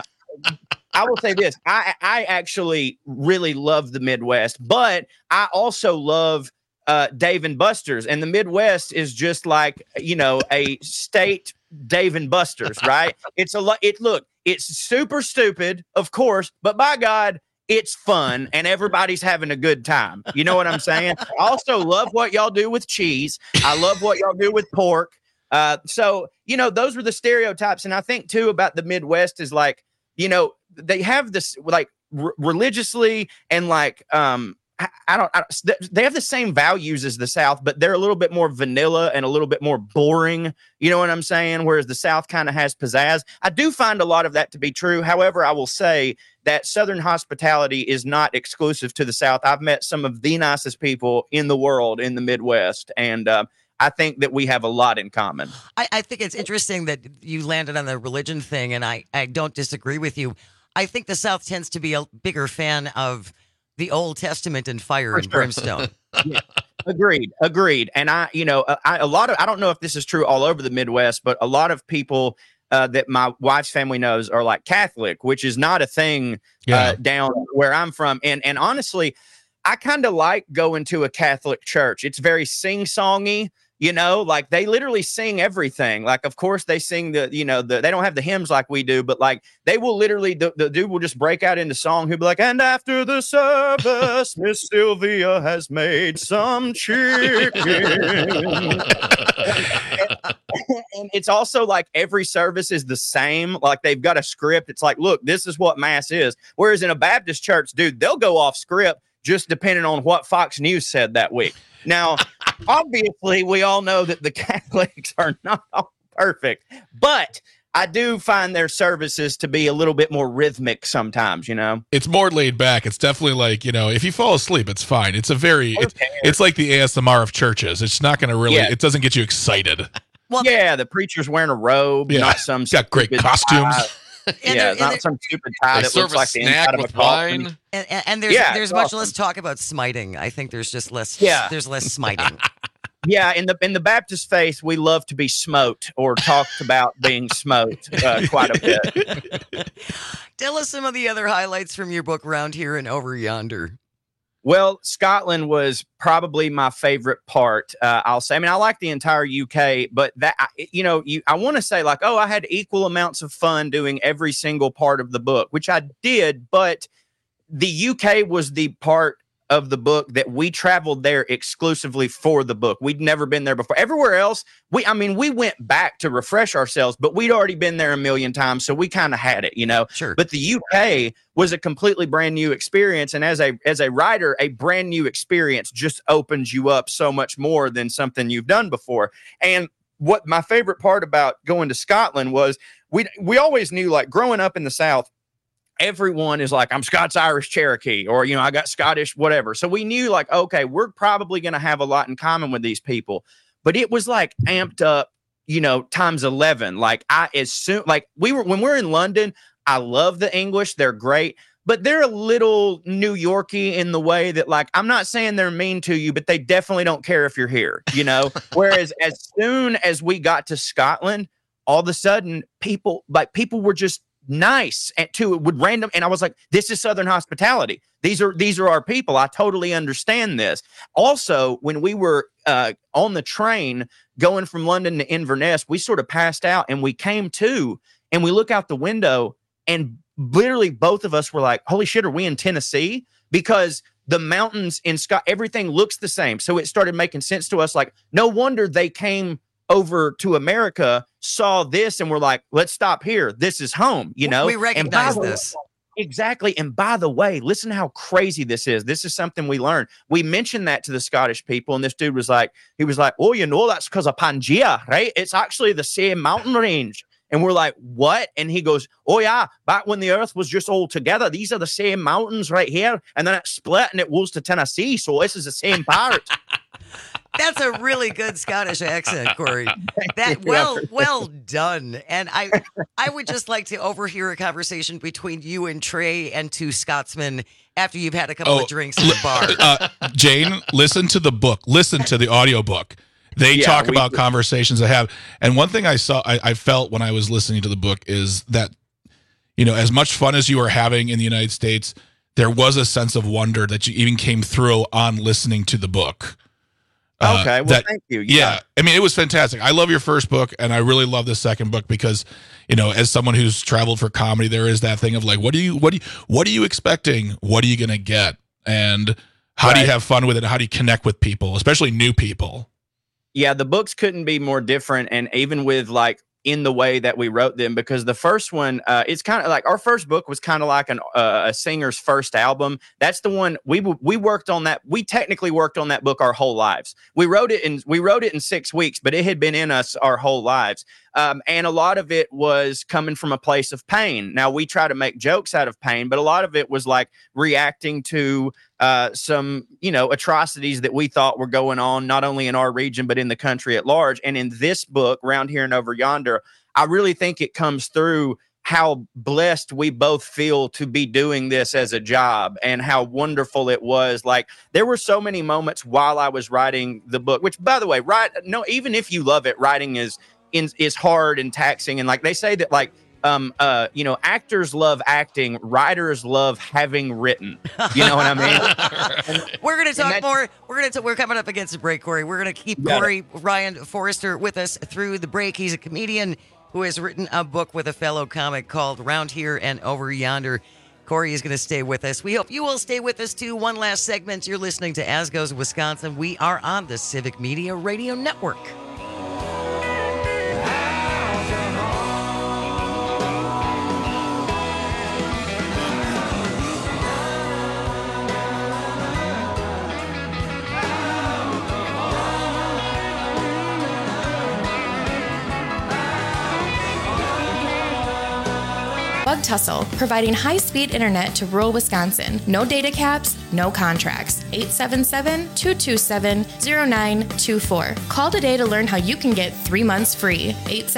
actually really love the Midwest, but I also love Dave and Buster's, and the Midwest is just like, you know, a state Dave and Buster's, right? It's super stupid, of course, but by God, it's fun and everybody's having a good time. You know what I'm saying? I also love what y'all do with cheese. I love what y'all do with pork. So, you know, those were the stereotypes. And I think too about the Midwest is like, you know, they have this like religiously and like, they have the same values as the South, but they're a little bit more vanilla and a little bit more boring. You know what I'm saying? Whereas the South kind of has pizzazz. I do find a lot of that to be true. However, I will say that Southern hospitality is not exclusive to the South. I've met some of the nicest people in the world in the Midwest, and I think that we have a lot in common.
I think it's interesting that you landed on the religion thing, and I don't disagree with you. I think the South tends to be a bigger fan of the Old Testament and fire and brimstone.
Yeah. Agreed. And I don't know if this is true all over the Midwest, but a lot of people that my wife's family knows are like Catholic, which is not a thing down where I'm from. And honestly, I kind of like going to a Catholic church. It's very sing-songy. You know, like they literally sing everything. Like, of course, they sing they don't have the hymns like we do, but like they will literally, the dude will just break out into song. He'll be like, and after the service, Miss Sylvia has made some chicken. And it's also like every service is the same. Like they've got a script. It's like, look, this is what Mass is. Whereas in a Baptist church, dude, they'll go off script just depending on what Fox News said that week. Now, obviously, we all know that the Catholics are not all perfect, but I do find their services to be a little bit more rhythmic sometimes, you know?
It's more laid back. It's definitely like, you know, if you fall asleep, it's fine. It's it's like the ASMR of churches. It's not going to really, it doesn't get you excited.
Well, yeah, the preacher's wearing a robe, not some
got great costumes.
Not some stupid tie that looks like the inside of a coffin.
And there's much less talk about smiting. I think there's just less. There's less smiting.
Yeah, in the Baptist faith, we love to be smote or talked about being smote quite a bit.
Tell us some of the other highlights from your book, Round Here and Over Yonder.
Well, Scotland was probably my favorite part. I'll say. I mean, I like the entire UK, but that I want to say like, oh, I had equal amounts of fun doing every single part of the book, which I did. But the UK was the part of the book that we traveled there exclusively for the book. We'd never been there before. Everywhere else, we went back to refresh ourselves, but we'd already been there a million times, so we kind of had it, you know.
Sure.
But the UK was a completely brand new experience, and as a writer, a brand new experience just opens you up so much more than something you've done before. And what my favorite part about going to Scotland was we always knew, like growing up in the South, everyone is like, I'm Scots, Irish, Cherokee, or, I got Scottish, whatever. So we knew like, okay, we're probably going to have a lot in common with these people, but it was like amped up, times 11. Like when we're in London, I love the English. They're great, but they're a little New Yorky in the way that, like, I'm not saying they're mean to you, but they definitely don't care if you're here, Whereas as soon as we got to Scotland, all of a sudden people were just nice and and I was like, this is Southern hospitality. These are our people. I totally understand this. Also, when we were on the train going from London to Inverness, we sort of passed out and we came to and we look out the window and literally both of us were like, holy shit, are we in Tennessee? Because the mountains in everything looks the same. So it started making sense to us. Like, no wonder they came over to America, saw this, and we're like, let's stop here. This is home,
We recognize this.
Exactly. And by the way, listen how crazy this is. This is something we learned. We mentioned that to the Scottish people, and this dude was like, oh, that's because of Pangea, right? It's actually the same mountain range. And we're like, what? And he goes, oh, yeah, back when the earth was just all together, these are the same mountains right here. And then it split and it was to Tennessee. So this is the same part.
That's a really good Scottish accent, Corey. Well done. And I would just like to overhear a conversation between you and Trey and two Scotsmen after you've had a couple of drinks in the bar.
Jane, listen to the book. Listen to the audiobook. They talk about conversations they have. And one thing I felt when I was listening to the book is that, as much fun as you were having in the United States, there was a sense of wonder that you even came through on listening to the book.
Okay, well, thank you.
Yeah, I mean, it was fantastic. I love your first book, and I really love the second book because, as someone who's traveled for comedy, there is that thing of like, what are you expecting? What are you gonna get? And how do you have fun with it? How do you connect with people, especially new people?
Yeah, the books couldn't be more different, and even with like in the way that we wrote them, because the first one, it's kind of like our first book was kind of like a singer's first album. That's the one we worked on that. We technically worked on that book our whole lives. We wrote it in 6 weeks, but it had been in us our whole lives. And a lot of it was coming from a place of pain. Now, we try to make jokes out of pain, but a lot of it was like reacting to some, atrocities that we thought were going on, not only in our region, but in the country at large. And in this book, Round Here and Over Yonder, I really think it comes through how blessed we both feel to be doing this as a job and how wonderful it was. Like, there were so many moments while I was writing the book, which, by the way, even if you love it, writing is hard and taxing. And like they say that, like, actors love acting, writers love having written. You know what I mean?
We're going to talk more. We're coming up against the break, Corey. We're going to keep Ryan Forrester with us through the break. He's a comedian who has written a book with a fellow comic called Round Here and Over Yonder. Corey is going to stay with us. We hope you will stay with us too. One last segment. You're listening to As Goes Wisconsin. We are on the Civic Media Radio Network.
Bug Tussle, providing high-speed internet to rural Wisconsin. No data caps, no contracts. 877-227-0924. Call today to learn how you can get 3 months free.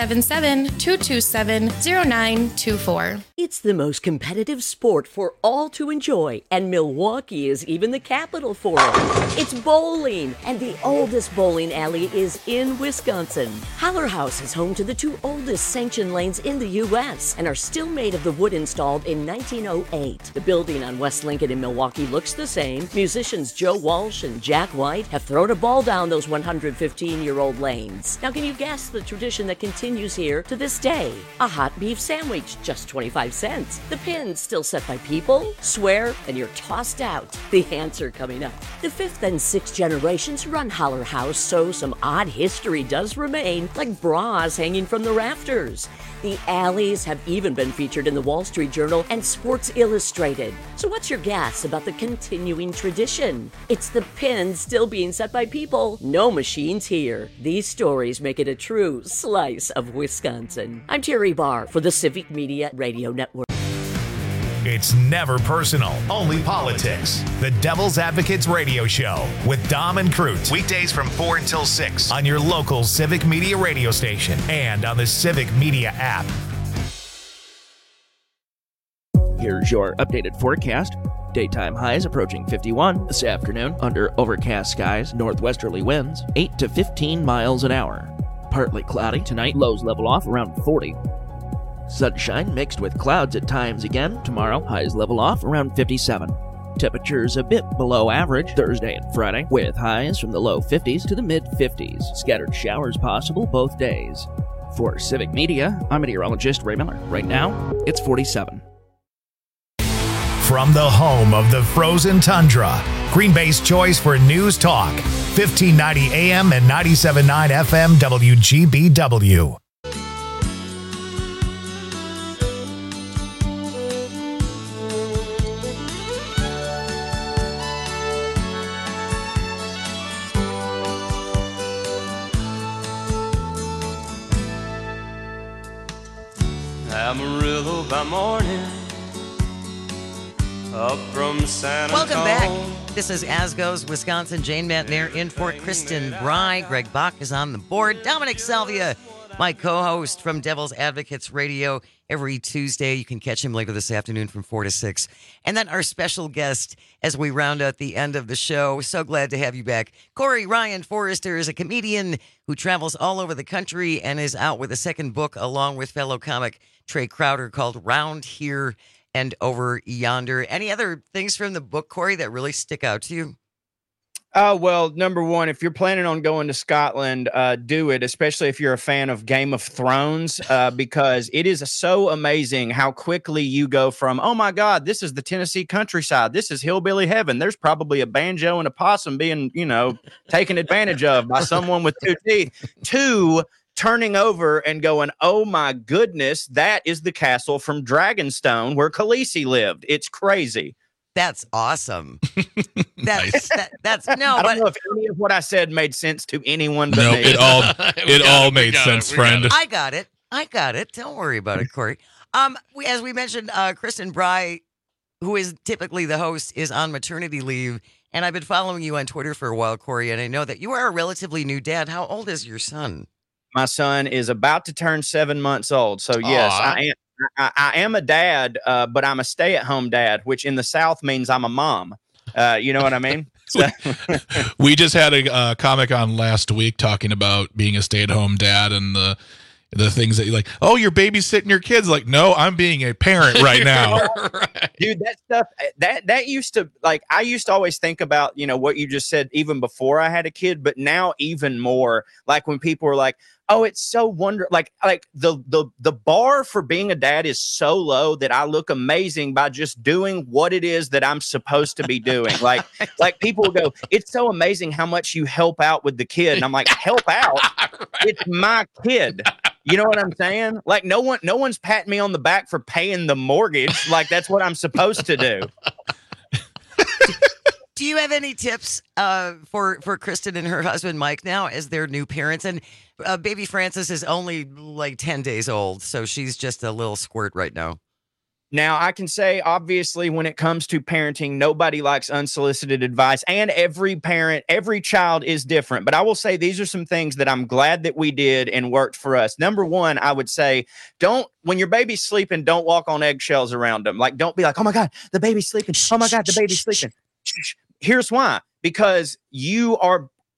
877-227-0924.
It's the most competitive sport for all to enjoy, and Milwaukee is even the capital for it. It's bowling, and the oldest bowling alley is in Wisconsin. Holler House is home to the 2 oldest sanctioned lanes in the U.S. and are still made of the wood installed in 1908. The building on West Lincoln in Milwaukee looks the same. Musicians Joe Walsh and Jack White have thrown a ball down those 115-year-old lanes. Now, can you guess the tradition that continues here to this day? A hot beef sandwich, just 25 cents. The pins still set by people, swear, and you're tossed out. The answer coming up. The fifth and sixth generations run Holler House, so some odd history does remain, like bras hanging from the rafters. The alleys have even been featured in the Wall Street Journal and Sports Illustrated. So what's your guess about the continuing tradition? It's the pins still being set by people. No machines here. These stories make it a true slice of Wisconsin. I'm Terry Barr for the Civic Media Radio Network.
It's never personal, only politics. The Devil's Advocates Radio Show with Dom and Cruz. Weekdays from 4 until 6 on your local Civic Media radio station and on the Civic Media app.
Here's your updated forecast. Daytime highs approaching 51 this afternoon under overcast skies, northwesterly winds 8 to 15 miles an hour. Partly cloudy tonight, lows level off around 40. Sunshine mixed with clouds at times again. Tomorrow, highs level off around 57. Temperatures a bit below average Thursday and Friday, with highs from the low 50s to the mid 50s. Scattered showers possible both days. For Civic Media, I'm meteorologist Ray Miller. Right now, it's 47.
From the home of the frozen tundra, Green Bay's choice for news talk, 1590 AM and 97.9 FM WGBW.
Amarillo by morning, up from San
Welcome
Antonio.
back. This is As Goes Wisconsin. Jane Mantner in for Kristen Bry. Greg Bach is on the board. Dominic Salvia, my co-host from Devil's Advocates Radio every Tuesday. You can catch him later this afternoon from 4 to 6. And then our special guest as we round out the end of the show. So glad to have you back. Corey Ryan Forrester is a comedian who travels all over the country and is out with a second book along with fellow comic Trey Crowder called Round Here and Over Yonder. Any other things from the book, Corey, that really stick out to you?
Well, number one, if you're planning on going to Scotland, do it, especially if you're a fan of Game of Thrones, because it is so amazing how quickly you go from, oh my God, this is the Tennessee countryside. This is hillbilly heaven. There's probably a banjo and a possum being, taken advantage of by someone with two teeth, to turning over and going, oh my goodness, that is the castle from Dragonstone where Khaleesi lived. It's crazy.
That's awesome.
Nice.
That's
I don't know if any of what I said made sense to anyone but
No,
me.
it all made sense, friend.
I got it. Don't worry about it, Corey. As we mentioned, Kristen Bry, who is typically the host, is on maternity leave. And I've been following you on Twitter for a while, Corey, and I know that you are a relatively new dad. How old is your son?
My son is about to turn 7 months old. So, yes, I am a dad, but I'm a stay-at-home dad, which in the South means I'm a mom. You know what I mean? So.
We just had a comic on last week talking about being a stay-at-home dad and the things that you're like, oh, you're babysitting your kids. Like, no, I'm being a parent right now.
Right. Dude, that stuff, that used to, like, I used to always think about, what you just said even before I had a kid, but now even more, like when people were like, oh, it's so wonderful. Like the bar for being a dad is so low that I look amazing by just doing what it is that I'm supposed to be doing. Like people will go, it's so amazing how much you help out with the kid. And I'm like, help out? Right. It's my kid. You know what I'm saying? Like no one's patting me on the back for paying the mortgage. Like that's what I'm supposed to do.
Do you have any tips for Kristen and her husband Mike now as their new parents? And baby Frances is only like 10 days old, so she's just a little squirt right now.
Now, I can say, obviously, when it comes to parenting, nobody likes unsolicited advice, and every child is different. But I will say these are some things that I'm glad that we did and worked for us. Number one, I would say, when your baby's sleeping, don't walk on eggshells around them. Like, don't be like, oh my God, the baby's sleeping. Oh my God, the baby's sleeping. Here's why. Because you are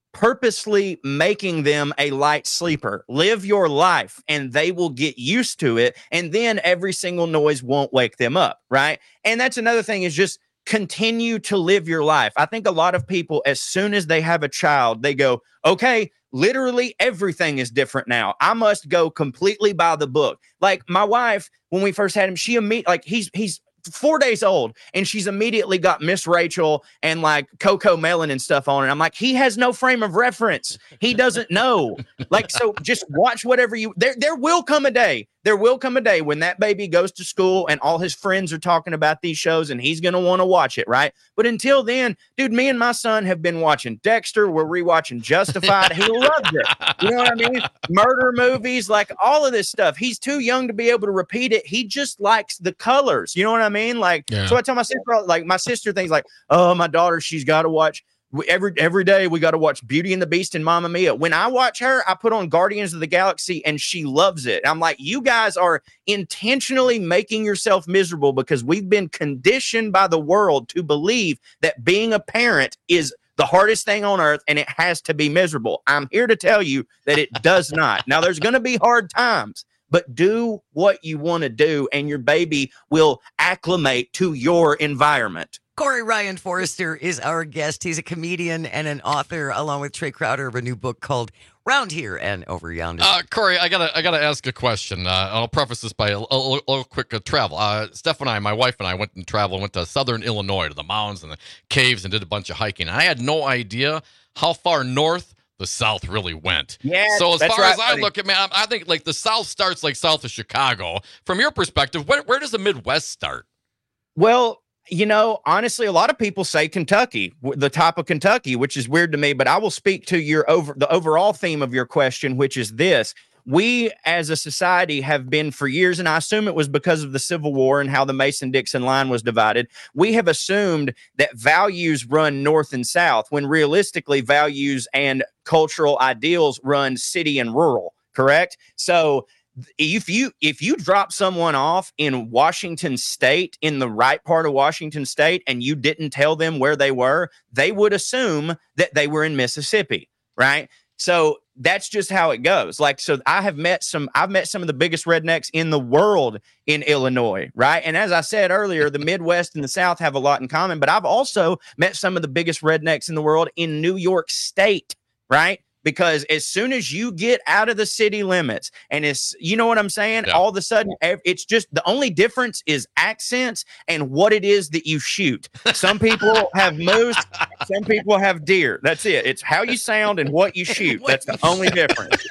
purposely making them a light sleeper. Live your life and they will get used to it. And then every single noise won't wake them up. Right. And that's another thing, is just continue to live your life. I think a lot of people, as soon as they have a child, they go, okay, literally everything is different now. I must go completely by the book. Like my wife, when we first had him, she immediately, like he's 4 days old and she's immediately got Miss Rachel and like Coco Melon and stuff on it. I'm like, he has no frame of reference. He doesn't know. Like, so just watch whatever you, there will come a day. There will come a day when that baby goes to school and all his friends are talking about these shows and he's going to want to watch it, right? But until then, dude, me and my son have been watching Dexter. We're rewatching Justified. He loves it. You know what I mean? Murder movies, like all of this stuff. He's too young to be able to repeat it. He just likes the colors. You know what I mean? Like, so I tell my sister, like my sister thinks like, oh, my daughter, she's got to watch. Every day we got to watch Beauty and the Beast and Mamma Mia. When I watch her, I put on Guardians of the Galaxy and she loves it. I'm like, you guys are intentionally making yourself miserable because we've been conditioned by the world to believe that being a parent is the hardest thing on earth and it has to be miserable. I'm here to tell you that it does not. Now, there's going to be hard times, but do what you want to do and your baby will acclimate to your environment.
Corey Ryan Forrester is our guest. He's a comedian and an author, along with Trey Crowder, of a new book called Round Here and Over Yonder.
Corey, I gotta ask a question. I'll preface this by a little quick travel. Steph and I, my wife and I, went to southern Illinois, to the mountains and the caves, and did a bunch of hiking. And I had no idea how far north the South really went.
Yeah.
So as far
right,
as I
buddy.
look at, man, I think like the South starts like south of Chicago. From your perspective, where does the Midwest start?
Well, you know, honestly, a lot of people say Kentucky, the top of Kentucky, which is weird to me, but I will speak to the overall theme of your question, which is this. We as a society have been for years, and I assume it was because of the Civil War and how the Mason-Dixon line was divided. We have assumed that values run north and south when realistically values and cultural ideals run city and rural, correct? So if you drop someone off in Washington State, in the right part of Washington State, and you didn't tell them where they were, they would assume that they were in Mississippi, right? So that's just how it goes. Like, so I've met some of the biggest rednecks in the world in Illinois, right? And as I said earlier, the Midwest and the South have a lot in common, but I've also met some of the biggest rednecks in the world in New York State, right? Because as soon as you get out of the city limits and it's, you know what I'm saying? Yeah. All of a sudden, it's just the only difference is accents and what it is that you shoot. Some people have moose, some people have deer. That's it. It's how you sound and what you shoot. That's the only difference.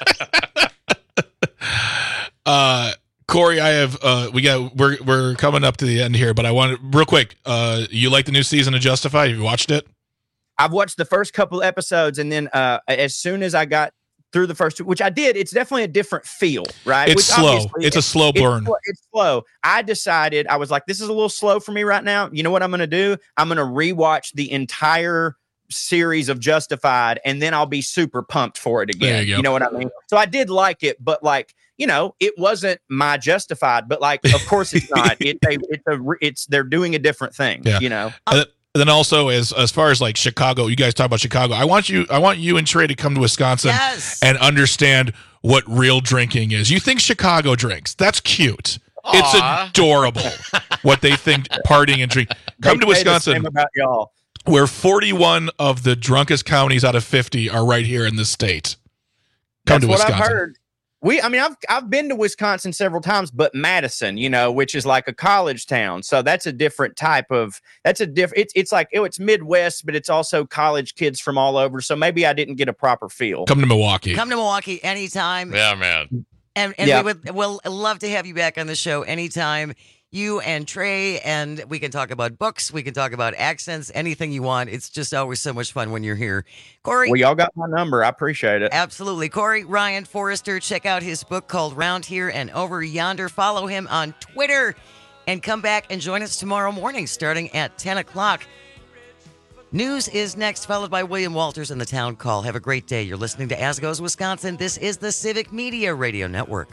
Corey, I have we're coming up to the end here, but I want real quick. You like the new season of Justified? Have you watched it?
I've watched the first couple episodes, and then as soon as I got through the first two, which I did, it's definitely a different feel, right?
It's slow. It's a slow burn.
It's slow. I decided, I was like, this is a little slow for me right now. You know what I'm going to do? I'm going to rewatch the entire series of Justified, and then I'll be super pumped for it again. You know what I mean? So I did like it, but like, you know, it wasn't my Justified, but like, of course it's not. They're doing a different thing, you know?
Then also, as far as like Chicago, you guys talk about Chicago. I want you and Trey to come to Wisconsin and understand what real drinking is. You think Chicago drinks? That's cute. Aww. It's adorable what they think partying and drink. Come to Wisconsin.
About y'all.
Where 41 of the drunkest counties out of 50 are right here in this state. Come to Wisconsin.
What I've heard. I've been to Wisconsin several times, but Madison, you know, which is like a college town. So that's a different type of, it's like, it's Midwest, but it's also college kids from all over. So maybe I didn't get a proper feel.
Come to Milwaukee.
Come to Milwaukee anytime.
Yeah, man.
And we'll love to have you back on the show anytime. You and Trey, and we can talk about books. We can talk about accents, anything you want. It's just always so much fun when you're here. Corey.
Well, y'all got my number. I appreciate it.
Absolutely. Corey Ryan Forrester, check out his book called Round Here and Over Yonder. Follow him on Twitter and come back and join us tomorrow morning starting at 10 o'clock. News is next, followed by William Walters and the Town Call. Have a great day. You're listening to As Goes Wisconsin. This is the Civic Media Radio Network.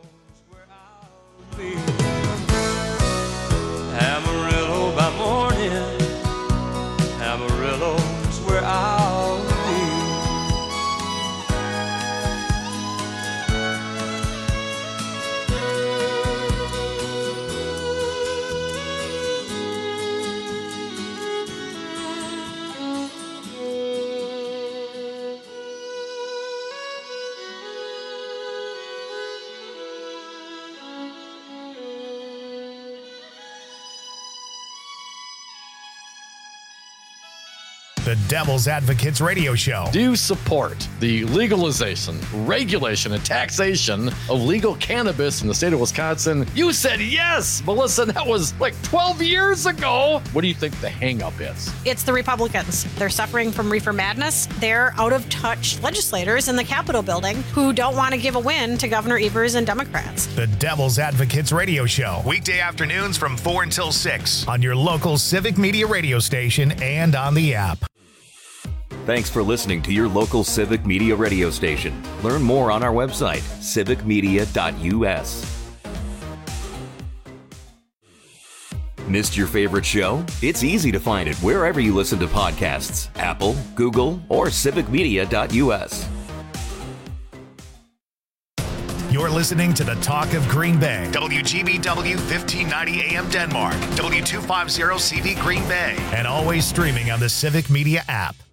Amarillo by morning, Amarillo's where I'll be.
The Devil's Advocates Radio Show.
Do you support the legalization, regulation, and taxation of legal cannabis in the state of Wisconsin? You said yes, Melissa. That was like 12 years ago. What do you think the hang-up is?
It's the Republicans. They're suffering from reefer madness. They're out-of-touch legislators in the Capitol building who don't want to give a win to Governor Evers and Democrats.
The Devil's Advocates Radio Show. Weekday afternoons from 4 until 6 on your local Civic Media radio station and on the app.
Thanks for listening to your local Civic Media radio station. Learn more on our website, civicmedia.us. Missed your favorite show? It's easy to find it wherever you listen to podcasts. Apple, Google, or civicmedia.us.
You're listening to the Talk of Green Bay. WGBW 1590 AM Denmark. W250 CV Green Bay. And always streaming on the Civic Media app.